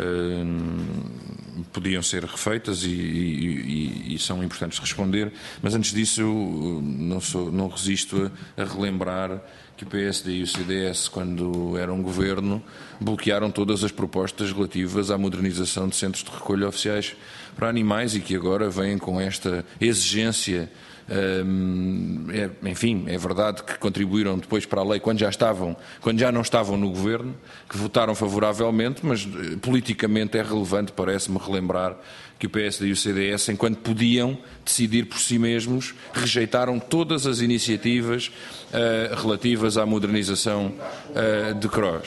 uh, podiam ser refeitas e, e, e, e são importantes de responder, mas antes disso eu não, sou, não resisto a, a relembrar que o P S D e o C D S, quando eram governo, bloquearam todas as propostas relativas à modernização de centros de recolha oficiais para animais e que agora vêm com esta exigência. Um, é, enfim, é verdade que contribuíram depois para a lei quando já estavam, quando já não estavam no governo, que votaram favoravelmente, mas politicamente é relevante, parece-me relembrar que o P S D e o C D S, enquanto podiam decidir por si mesmos, rejeitaram todas as iniciativas uh, relativas à modernização uh, de Cross.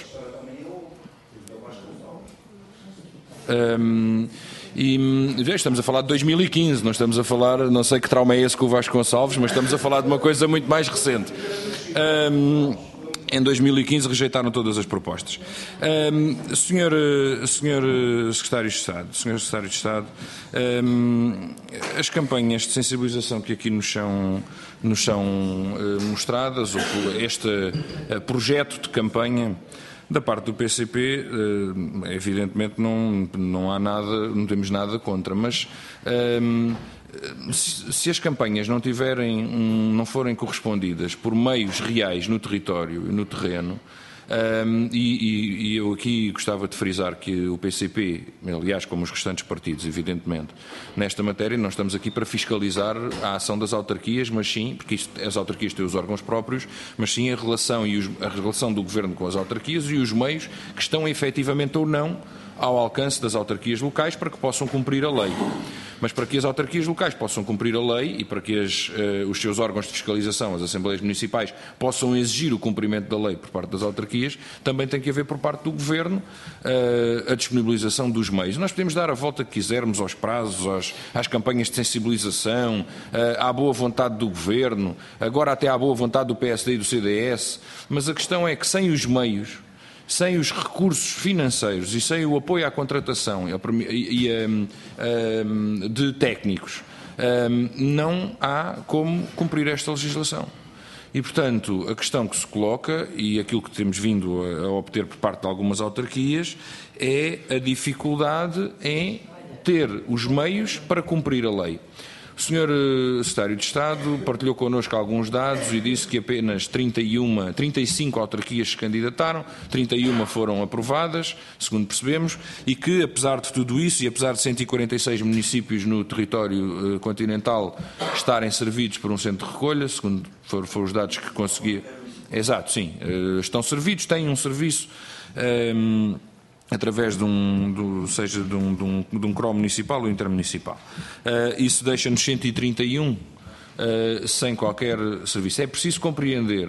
Um, E estamos a falar de dois mil e quinze, não estamos a falar, não sei que trauma é esse com o Vasco Gonçalves, mas estamos a falar de uma coisa muito mais recente. Um, em dois mil e quinze rejeitaram todas as propostas. Um, senhor, senhor Secretário de Estado, senhor Secretário de Estado, um, as campanhas de sensibilização que aqui nos são, nos são uh, mostradas, ou este uh, projeto de campanha, da parte do P C P, evidentemente não, não há nada, não temos nada contra, mas um, se as campanhas não tiverem, um, não forem correspondidas por meios reais no território e no terreno, um, e, e eu aqui gostava de frisar que o P C P, aliás como os restantes partidos, evidentemente, nesta matéria nós estamos aqui para fiscalizar a ação das autarquias, mas sim, porque isto, as autarquias têm os órgãos próprios, mas sim a relação, e os, a relação do Governo com as autarquias e os meios que estão efetivamente ou não ao alcance das autarquias locais para que possam cumprir a lei. Mas para que as autarquias locais possam cumprir a lei e para que as, uh, os seus órgãos de fiscalização, as Assembleias Municipais, possam exigir o cumprimento da lei por parte das autarquias, também tem que haver por parte do Governo uh, a disponibilização dos meios. Nós podemos dar a volta que quisermos aos prazos, aos, às campanhas de sensibilização, uh, à boa vontade do Governo, agora até à boa vontade do P S D e do C D S, mas a questão é que sem os meios, sem os recursos financeiros e sem o apoio à contratação e, e, e, de técnicos, não há como cumprir esta legislação. E, portanto, a questão que se coloca, e aquilo que temos vindo a obter por parte de algumas autarquias, é a dificuldade em ter os meios para cumprir a lei. O senhor Secretário de Estado partilhou connosco alguns dados e disse que apenas trinta e uma, trinta e cinco autarquias se candidataram, trinta e uma foram aprovadas, segundo percebemos, e que, apesar de tudo isso, e apesar de cento e quarenta e seis municípios no território uh, continental estarem servidos por um centro de recolha, segundo foram, foram os dados que consegui... Exato, sim, uh, estão servidos, têm um serviço... Um, através de um, do, seja de um, de um, de um C R O municipal ou intermunicipal. Uh, isso deixa-nos cento e trinta e um uh, sem qualquer serviço. É preciso compreender uh,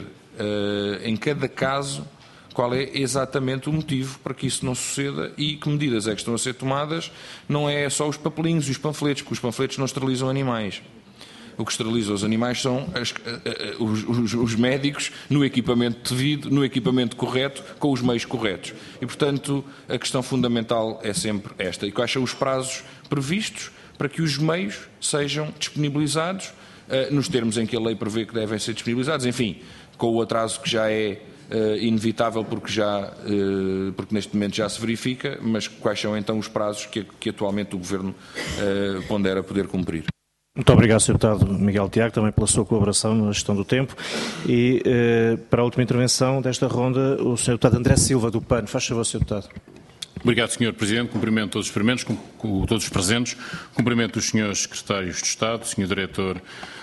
em cada caso qual é exatamente o motivo para que isso não suceda e que medidas é que estão a ser tomadas. Não é só os papelinhos e os panfletos, porque os panfletos não esterilizam animais. O que esteriliza os animais são as, os, os, os médicos no equipamento devido, no equipamento correto, com os meios corretos. E, portanto, a questão fundamental é sempre esta. E quais são os prazos previstos para que os meios sejam disponibilizados, uh, nos termos em que a lei prevê que devem ser disponibilizados, enfim, com o atraso que já é uh, inevitável, porque, já, uh, porque neste momento já se verifica, mas quais são então os prazos que, que atualmente o Governo uh, pondera poder cumprir. Muito obrigado, senhor Deputado Miguel Tiago, também pela sua colaboração na gestão do tempo. E eh, para a última intervenção desta ronda, o senhor Deputado André Silva, do P A N. Faz favor, senhor Deputado. Obrigado, senhor Presidente. Cumprimento todos os presentes, todos os presentes. Cumprimento os senhores Secretários de Estado, senhor Diretor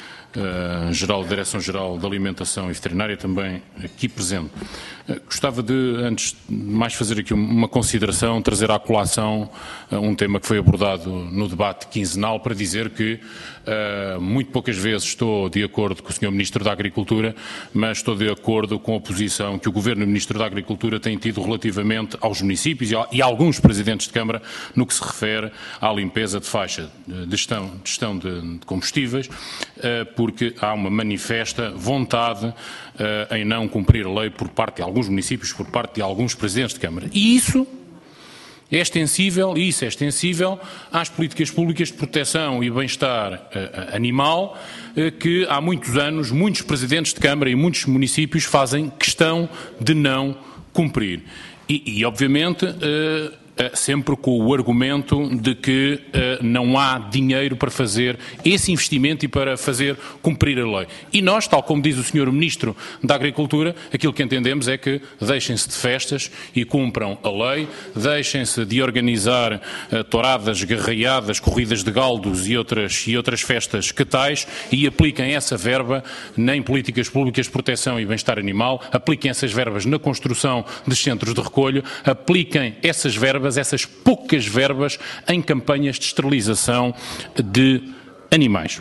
uh, Geral da Direção-Geral da Alimentação e Veterinária, também aqui presente. Uh, gostava de, antes de mais, fazer aqui uma consideração, trazer à colação uh, um tema que foi abordado no debate quinzenal, para dizer que Uh, muito poucas vezes estou de acordo com o senhor Ministro da Agricultura, mas estou de acordo com a posição que o Governo e o Ministro da Agricultura têm tido relativamente aos municípios e a, e a alguns Presidentes de Câmara no que se refere à limpeza de faixa de gestão, de, gestão de, de combustíveis, uh, porque há uma manifesta vontade uh, em não cumprir a lei por parte de alguns municípios, por parte de alguns Presidentes de Câmara. E isso... é extensível, e isso é extensível, às políticas públicas de proteção e bem-estar uh, animal, uh, que há muitos anos, muitos presidentes de Câmara e muitos municípios fazem questão de não cumprir. E, e obviamente, uh, sempre com o argumento de que uh, não há dinheiro para fazer esse investimento e para fazer cumprir a lei. E nós, tal como diz o senhor Ministro da Agricultura, aquilo que entendemos é que deixem-se de festas e cumpram a lei, deixem-se de organizar uh, touradas, garraiadas, corridas de galdos e outras, e outras festas que tais e apliquem essa verba em políticas públicas de proteção e bem-estar animal, apliquem essas verbas na construção de centros de recolho, apliquem essas verbas essas poucas verbas em campanhas de esterilização de animais.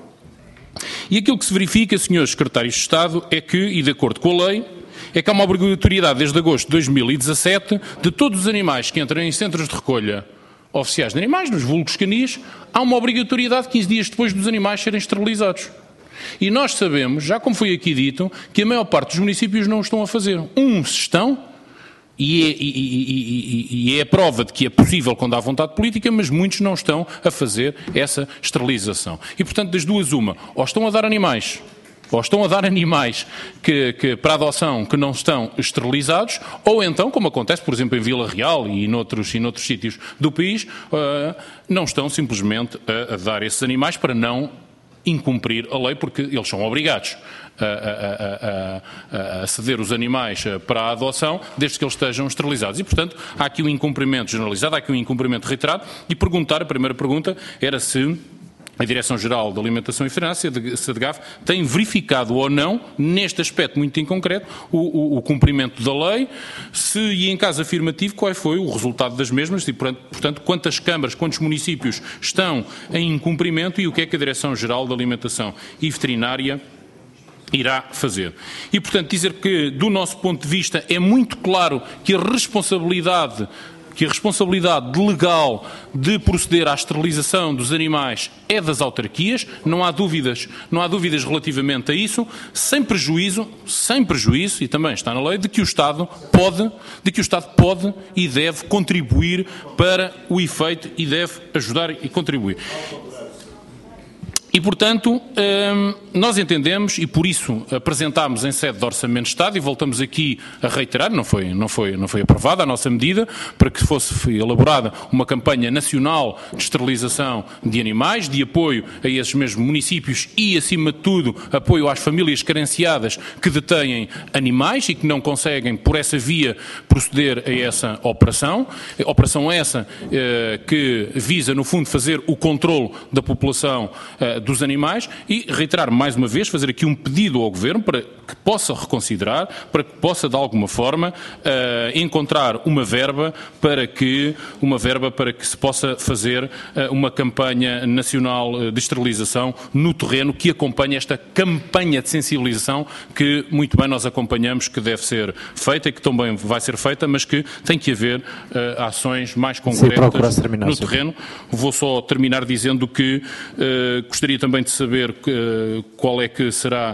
E aquilo que se verifica, senhores secretários de Estado, é que, e de acordo com a lei, é que há uma obrigatoriedade desde agosto de dois mil e dezassete de todos os animais que entram em centros de recolha oficiais de animais, nos vulgos canis, há uma obrigatoriedade quinze dias depois dos animais serem esterilizados. E nós sabemos, já como foi aqui dito, que a maior parte dos municípios não o estão a fazer. Uns estão, E é, e, e, e é a prova de que é possível quando há vontade política, mas muitos não estão a fazer essa esterilização. E, portanto, das duas, uma, ou estão a dar animais, ou estão a dar animais que, que, para adoção que não estão esterilizados, ou então, como acontece, por exemplo, em Vila Real e noutros, e noutros sítios do país, uh, não estão simplesmente a, a dar esses animais para não incumprir a lei, porque eles são obrigados A, a, a, a ceder os animais para a adoção, desde que eles estejam esterilizados. E, portanto, há aqui um incumprimento generalizado, há aqui um incumprimento reiterado, e perguntar, a primeira pergunta era se a Direção-Geral da Alimentação e Veterinária, se a D G A V, tem verificado ou não, neste aspecto muito em concreto, o, o, o cumprimento da lei, se, e em caso afirmativo, qual foi o resultado das mesmas, e, portanto, quantas câmaras, quantos municípios estão em incumprimento e o que é que a Direção-Geral da Alimentação e Veterinária irá fazer. E, portanto, dizer que, do nosso ponto de vista, é muito claro que a responsabilidade, que a responsabilidade legal de proceder à esterilização dos animais é das autarquias, não há dúvidas, não há dúvidas relativamente a isso, sem prejuízo, sem prejuízo, e também está na lei, de que o Estado pode, de que o Estado pode e deve contribuir para o efeito e deve ajudar e contribuir. E, portanto, nós entendemos, e por isso apresentámos em sede de Orçamento de Estado, e voltamos aqui a reiterar, não foi, não foi, não foi aprovada a nossa medida, para que fosse elaborada uma campanha nacional de esterilização de animais, de apoio a esses mesmos municípios e, acima de tudo, apoio às famílias carenciadas que detêm animais e que não conseguem, por essa via, proceder a essa operação. Operação essa que visa, no fundo, fazer o controle da população dos animais e reiterar mais uma vez, fazer aqui um pedido ao Governo para que possa reconsiderar, para que possa de alguma forma uh, encontrar uma verba para que uma verba para que se possa fazer uh, uma campanha nacional de esterilização no terreno que acompanhe esta campanha de sensibilização que muito bem nós acompanhamos que deve ser feita e que também vai ser feita, mas que tem que haver uh, ações mais concretas no terreno. Vou só terminar dizendo que uh, gostaria também de saber uh, qual é que será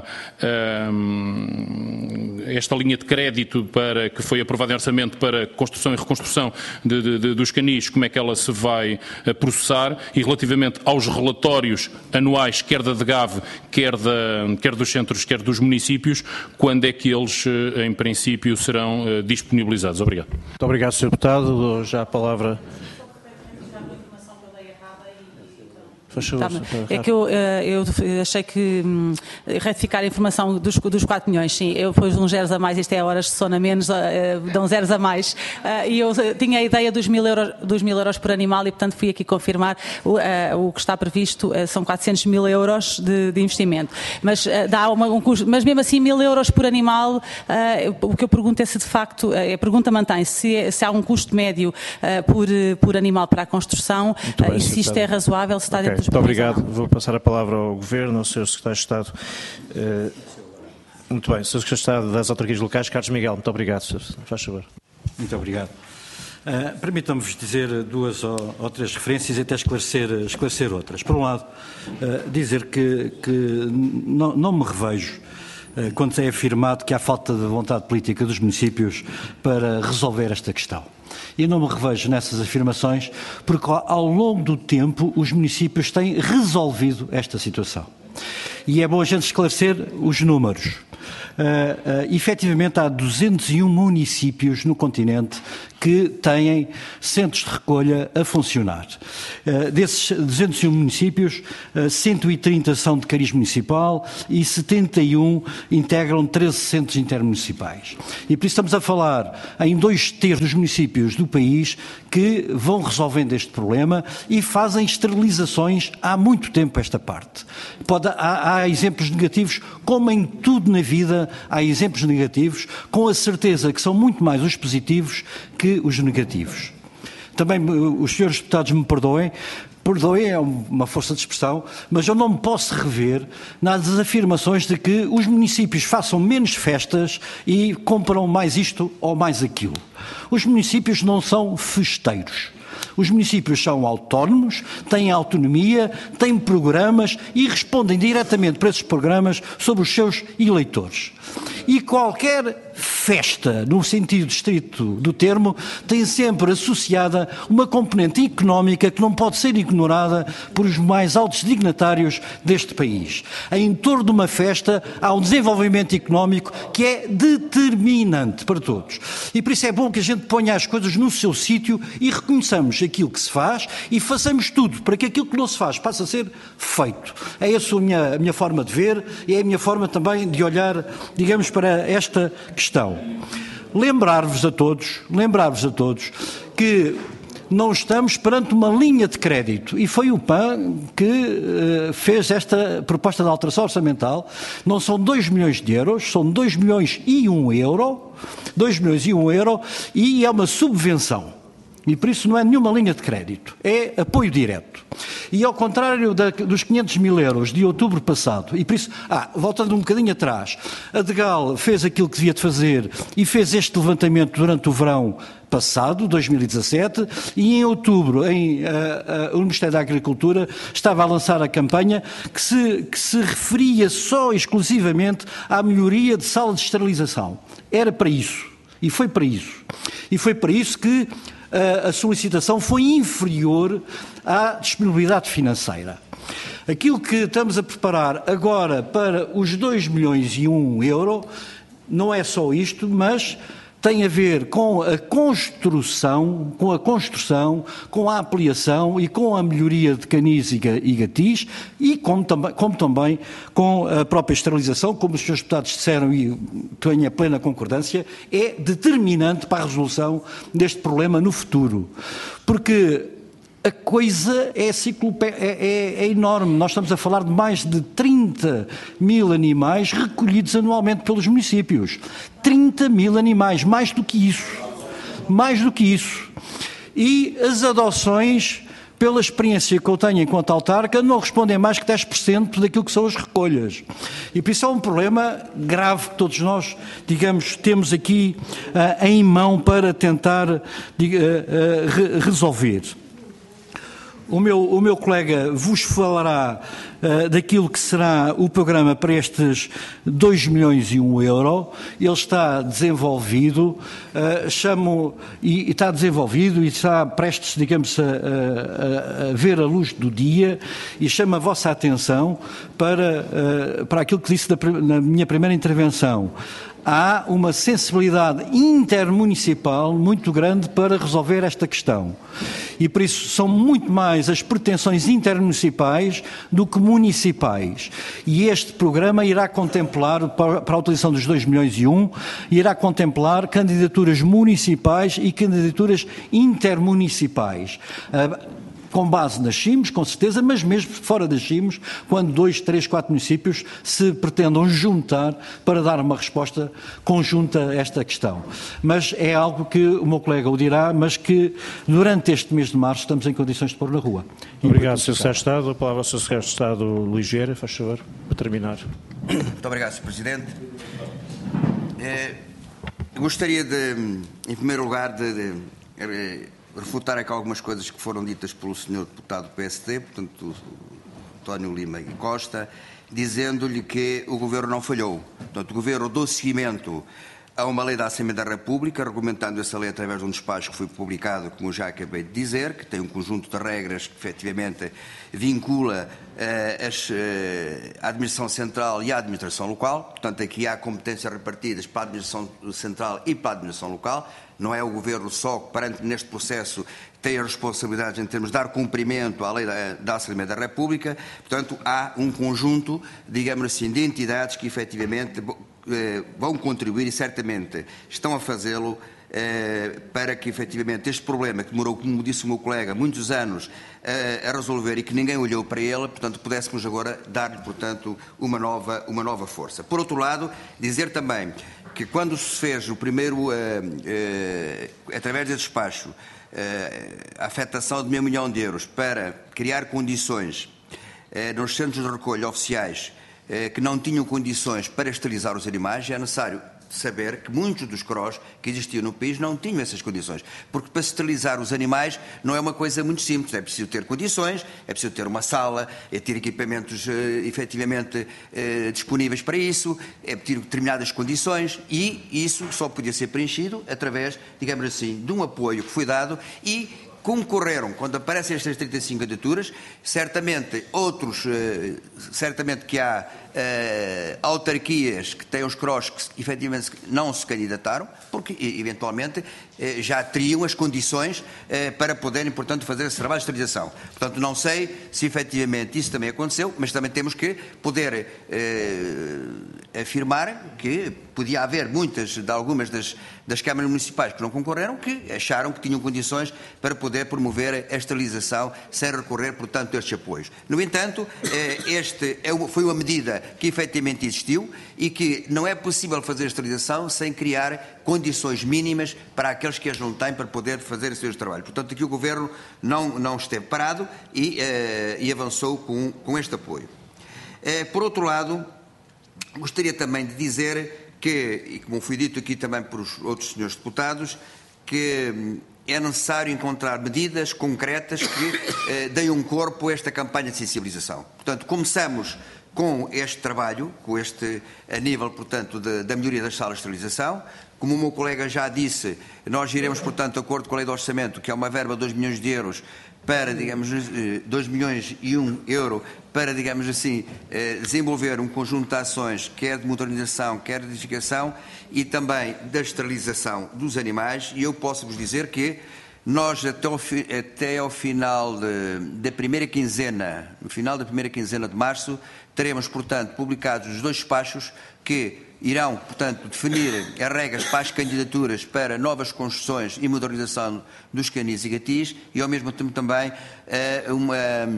uh, esta linha de crédito para, que foi aprovada em orçamento para construção e reconstrução de, de, de, dos canis, como é que ela se vai uh, processar e relativamente aos relatórios anuais, quer da D G A V, quer, da, quer dos centros, quer dos municípios, quando é que eles, uh, em princípio, serão uh, disponibilizados. Obrigado. Muito obrigado, senhor Deputado. Dou já a palavra. Tá, é que eu, eu achei que hum, retificar a informação dos, dos quatro milhões, sim, eu pus uns zeros a mais, isto é horas de sono a menos, uh, dão zeros a mais, uh, e eu tinha a ideia dos mil euros, dos mil euros por animal e, portanto, fui aqui confirmar o, uh, o que está previsto, uh, são quatrocentos mil euros de, de investimento, mas, uh, dá uma, um custo, mas mesmo assim mil euros por animal, uh, o que eu pergunto é se de facto, uh, a pergunta mantém-se, se, é, se há um custo médio uh, por, por animal para a construção, uh, e se isto é razoável, se está okay. dentro Muito obrigado. Vou passar a palavra ao Governo, ao senhor Secretário de Estado. Uh, muito bem, senhor Secretário de Estado das Autarquias Locais, Carlos Miguel, muito obrigado, senhor. Faz favor. Muito obrigado. Uh, Permitam-me dizer duas ou, ou três referências e até esclarecer, esclarecer outras. Por um lado, uh, dizer que, que não, não me revejo quando é afirmado que há falta de vontade política dos municípios para resolver esta questão. E não me revejo nessas afirmações, porque ao longo do tempo os municípios têm resolvido esta situação. E é bom a gente esclarecer os números. Uh, uh, efetivamente há duzentos e um municípios no continente que têm centros de recolha a funcionar. Uh, desses duzentos e um municípios, uh, cento e trinta são de cariz municipal e setenta e um integram treze centros intermunicipais. E por isso estamos a falar em dois terços dos municípios do país que vão resolvendo este problema e fazem esterilizações há muito tempo esta parte. Pode, há, há exemplos negativos, como em tudo na vida há exemplos negativos, com a certeza que são muito mais os positivos que os negativos. Também os senhores deputados me perdoem, perdoem é uma força de expressão, mas eu não me posso rever nas afirmações de que os municípios façam menos festas e compram mais isto ou mais aquilo. Os municípios não são festeiros. Os municípios são autónomos, têm autonomia, têm programas e respondem diretamente para esses programas sobre os seus eleitores. E qualquer festa, no sentido estrito do termo, tem sempre associada uma componente económica que não pode ser ignorada por os mais altos dignatários deste país. Em torno de uma festa há um desenvolvimento económico que é determinante para todos. E por isso é bom que a gente ponha as coisas no seu sítio e reconheçamos aquilo que se faz e façamos tudo para que aquilo que não se faz passe a ser feito. É essa a minha, a minha forma de ver e é a minha forma também de olhar, digamos, para esta questão. Lembrar-vos a todos, lembrar-vos a todos que não estamos perante uma linha de crédito e foi o P A N que uh, fez esta proposta de alteração orçamental. Não são dois milhões de euros, são dois milhões e um euro, dois milhões e um euro e é uma subvenção. E por isso não é nenhuma linha de crédito, é apoio direto. E ao contrário da, dos quinhentos mil euros de outubro passado, e por isso, ah, voltando um bocadinho atrás, a Degal fez aquilo que devia de fazer e fez este levantamento durante o verão passado, dois mil e dezassete, e em outubro em, uh, uh, o Ministério da Agricultura estava a lançar a campanha que se, que se referia só exclusivamente à melhoria de sala de esterilização. Era para isso, e foi para isso. E foi para isso que a solicitação foi inferior à disponibilidade financeira. Aquilo que estamos a preparar agora para os dois milhões e um euro não é só isto, mas tem a ver com a construção, com a construção, com a ampliação e com a melhoria de canis e gatis e como também, como também com a própria esterilização, como os senhores deputados disseram e tenho a plena concordância, é determinante para a resolução deste problema no futuro. Porque a coisa é, é, é enorme. Nós estamos a falar de mais de trinta mil animais recolhidos anualmente pelos municípios. trinta mil animais, mais do que isso. Mais do que isso. E as adoções, pela experiência que eu tenho enquanto autarca, não respondem mais que dez por cento daquilo que são as recolhas. E por isso é um problema grave que todos nós, digamos, temos aqui uh, em mão para tentar uh, uh, re resolver. O meu, o meu colega vos falará uh, daquilo que será o programa para estes dois milhões e um euro. Ele está desenvolvido, uh, chamo, e, e está desenvolvido e está prestes, digamos, a, a, a ver a luz do dia e chamo a vossa atenção para, uh, para aquilo que disse na, na minha primeira intervenção. Há uma sensibilidade intermunicipal muito grande para resolver esta questão. E por isso são muito mais as pretensões intermunicipais do que municipais. E este programa irá contemplar, para a utilização dos dois milhões e um, irá contemplar candidaturas municipais e candidaturas intermunicipais. Com base nas C I Ms, com certeza, mas mesmo fora das C I Ms, quando dois, três, quatro municípios se pretendam juntar para dar uma resposta conjunta a esta questão. Mas é algo que o meu colega o dirá, mas que durante este mês de março estamos em condições de pôr na rua. Obrigado, senhor Secretário de Estado. A palavra ao senhor Secretário de Estado Luís Vieira, faz favor, para terminar. Muito obrigado, senhor Presidente. É, gostaria de, em primeiro lugar, de... de, de refutar aqui algumas coisas que foram ditas pelo senhor deputado do P S D, portanto, António Lima e Costa, dizendo-lhe que o Governo não falhou. Portanto, o Governo deu seguimento a uma lei da Assembleia da República, argumentando essa lei através de um despacho que foi publicado, como já acabei de dizer, que tem um conjunto de regras que efetivamente vincula uh, as, uh, a Administração Central e a Administração Local. Portanto, aqui há competências repartidas para a Administração Central e para a Administração Local. Não é o Governo só que, perante neste processo, tem as responsabilidades em termos de dar cumprimento à lei da, da Assembleia da República. Portanto, há um conjunto, digamos assim, de entidades que efetivamente vão contribuir e certamente estão a fazê-lo eh, para que efetivamente este problema que demorou, como disse o meu colega, muitos anos eh, a resolver e que ninguém olhou para ele, portanto pudéssemos agora dar-lhe, portanto, uma nova, uma nova força. Por outro lado, dizer também que quando se fez o primeiro, eh, eh, através desse despacho, eh, a afetação de meio milhão de euros para criar condições eh, nos centros de recolha oficiais que não tinham condições para esterilizar os animais, é necessário saber que muitos dos cross que existiam no país não tinham essas condições. Porque para esterilizar os animais não é uma coisa muito simples. É preciso ter condições, é preciso ter uma sala, é ter equipamentos uh, efetivamente uh, disponíveis para isso, é ter determinadas condições e isso só podia ser preenchido através, digamos assim, de um apoio que foi dado e concorreram, quando aparecem estas trinta e cinco candidaturas, certamente outros, certamente que há uh, autarquias que têm os cross que efetivamente não se candidataram, porque eventualmente uh, já teriam as condições uh, para poderem, portanto, fazer esse trabalho de esterilização. Portanto, não sei se efetivamente isso também aconteceu, mas também temos que poder uh, afirmar que podia haver muitas, de algumas das, das câmaras municipais que não concorreram, que acharam que tinham condições para poder promover a esterilização sem recorrer, portanto, a estes apoios. No entanto, este foi uma medida que efetivamente existiu e que não é possível fazer a esterilização sem criar condições mínimas para aqueles que as não têm para poder fazer esse seu trabalho. Portanto, aqui o Governo não, não esteve parado e, e avançou com, com este apoio. Por outro lado, gostaria também de dizer que, e como foi dito aqui também por os outros senhores deputados, que é necessário encontrar medidas concretas que eh, deem um corpo a esta campanha de sensibilização. Portanto, começamos com este trabalho, com este, a nível, portanto, de, da melhoria das salas de esterilização. Como o meu colega já disse, nós iremos, portanto, de acordo com a lei do orçamento, que é uma verba de dois milhões de euros, para, digamos, dois milhões e um euro, para, digamos assim, desenvolver um conjunto de ações, quer de modernização, quer de edificação e também da esterilização dos animais. E eu posso-vos dizer que nós, até ao, até ao final de, da primeira quinzena, no final da primeira quinzena de março, teremos, portanto, publicados os dois despachos que irão, portanto, definir as regras para as candidaturas para novas construções e modernização dos canis e gatis e, ao mesmo tempo, também uh, uma,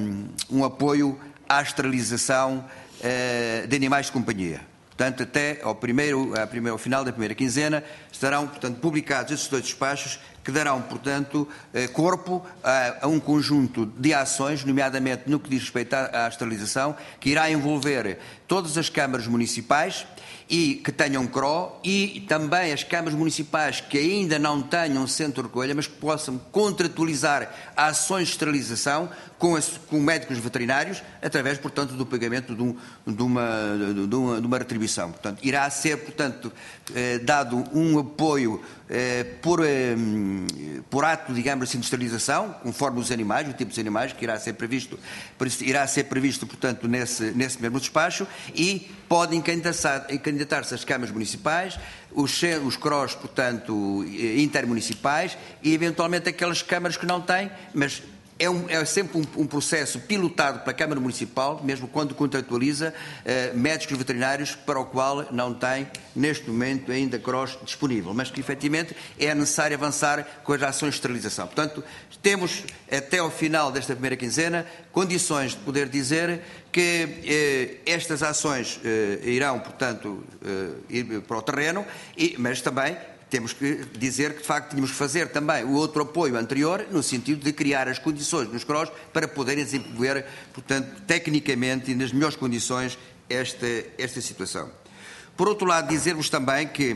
um apoio à esterilização uh, de animais de companhia. Portanto, até ao, primeiro, ao, primeiro, ao final da primeira quinzena estarão, portanto, publicados esses dois despachos que darão, portanto, corpo a, a um conjunto de ações, nomeadamente no que diz respeito à, à esterilização, que irá envolver todas as câmaras municipais e que tenham C R O e também as câmaras municipais que ainda não tenham centro de recolha, mas que possam contratualizar ações de esterilização com, as, com médicos veterinários, através, portanto, do pagamento de, um, de, uma, de, uma, de uma retribuição. Portanto, irá ser, portanto, eh, dado um apoio eh, por, eh, por ato, digamos assim, de esterilização, conforme os animais, o tipo de animais, que irá ser previsto, irá ser previsto, portanto, nesse, nesse mesmo despacho, e podem candidatar-se às câmaras municipais, os, os C R Os, portanto, intermunicipais e, eventualmente, aquelas câmaras que não têm, mas é, um, é sempre um, um processo pilotado pela Câmara Municipal, mesmo quando contratualiza uh, médicos veterinários para o qual não tem, neste momento, ainda C R Os disponível, mas que, efetivamente, é necessário avançar com as ações de esterilização. Portanto, temos, até ao final desta primeira quinzena, condições de poder dizer que eh, estas ações eh, irão, portanto, eh, ir para o terreno, e, mas também temos que dizer que, de facto, tínhamos que fazer também o outro apoio anterior, no sentido de criar as condições nos C R Os para poderem desenvolver, portanto, tecnicamente e nas melhores condições esta, esta situação. Por outro lado, dizer-vos também que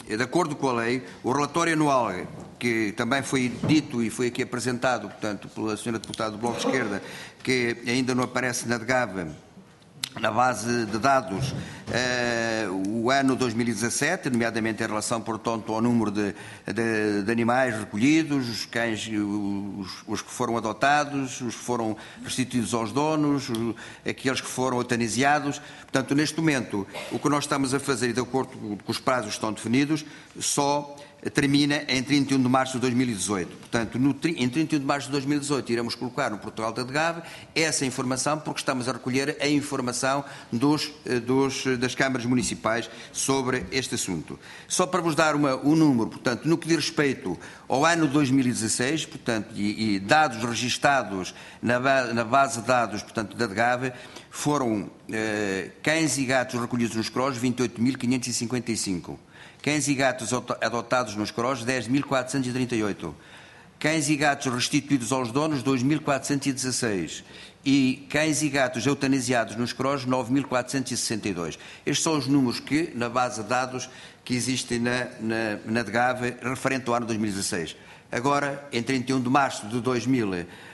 de acordo com a lei, o relatório anual, que também foi dito e foi aqui apresentado, portanto, pela senhora deputada do Bloco de Esquerda, que ainda não aparece na D G A V, na base de dados, eh, o ano dois mil e dezassete, nomeadamente em relação, portanto, ao número de, de, de animais recolhidos, os cães, os, os que foram adotados, os que foram restituídos aos donos, aqueles que foram eutanasiados. Portanto, neste momento, o que nós estamos a fazer, de acordo com os prazos que estão definidos, só termina em trinta e um de março de dois mil e dezoito. Portanto, no, em trinta e um de março de dois mil e dezoito iremos colocar no portal da D G A V essa informação, porque estamos a recolher a informação dos, dos, das câmaras municipais sobre este assunto. Só para vos dar uma, um número, portanto, no que diz respeito ao ano de dois mil e dezasseis, portanto, e, e dados registados na, na base de dados, portanto, da D G A V, foram eh, cães e gatos recolhidos nos C R O S, vinte e oito mil quinhentos e cinquenta e cinco. Cães e gatos adotados nos C R O S, dez mil quatrocentos e trinta e oito. Cães e gatos restituídos aos donos, dois mil quatrocentos e dezasseis. E cães e gatos eutanasiados nos C R O S, nove mil quatrocentos e sessenta e dois. Estes são os números que, na base de dados que existem na, na, na D G A V, referente ao ano dois mil e dezasseis. Agora, em trinta e um de março de dois mil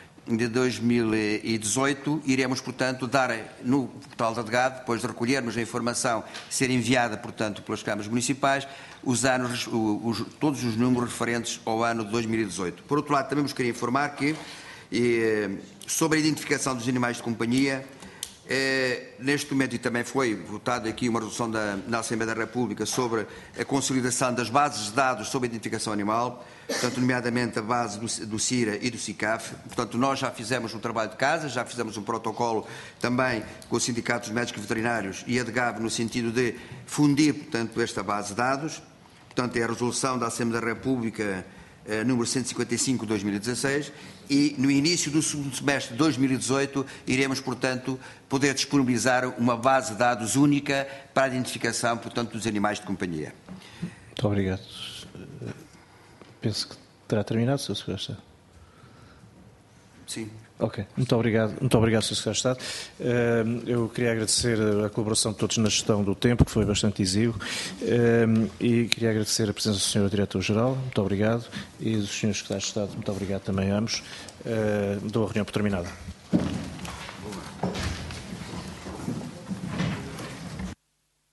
e dezoito, iremos, portanto, dar no portal da D G A V, depois de recolhermos a informação ser enviada, portanto, pelas câmaras municipais, os anos, os, todos os números referentes ao ano de dois mil e dezoito. Por outro lado, também vos queria informar que, eh, sobre a identificação dos animais de companhia, eh, neste momento, e também foi votada aqui uma resolução da, na Assembleia da República sobre a consolidação das bases de dados sobre a identificação animal, portanto, nomeadamente a base do, do CIRA e do SICAF. Portanto, nós já fizemos um trabalho de casa, já fizemos um protocolo também com os sindicatos médicos veterinários e a D G A V no sentido de fundir, portanto, esta base de dados. Portanto, é a resolução da Assembleia da República eh, número cento e cinquenta e cinco de dois mil e dezasseis e no início do segundo semestre de dois mil e dezoito iremos, portanto, poder disponibilizar uma base de dados única para a identificação, portanto, dos animais de companhia. Muito obrigado. Penso que terá terminado, senhor Secretário de Estado. Sim. Ok, muito obrigado, muito obrigado, senhor Secretário de Estado. Eu queria agradecer a colaboração de todos na gestão do tempo, que foi bastante exíguo, e queria agradecer a presença do senhor Diretor-Geral, muito obrigado, e dos senhores Secretários de Estado, muito obrigado também a ambos. Dou a reunião por terminada.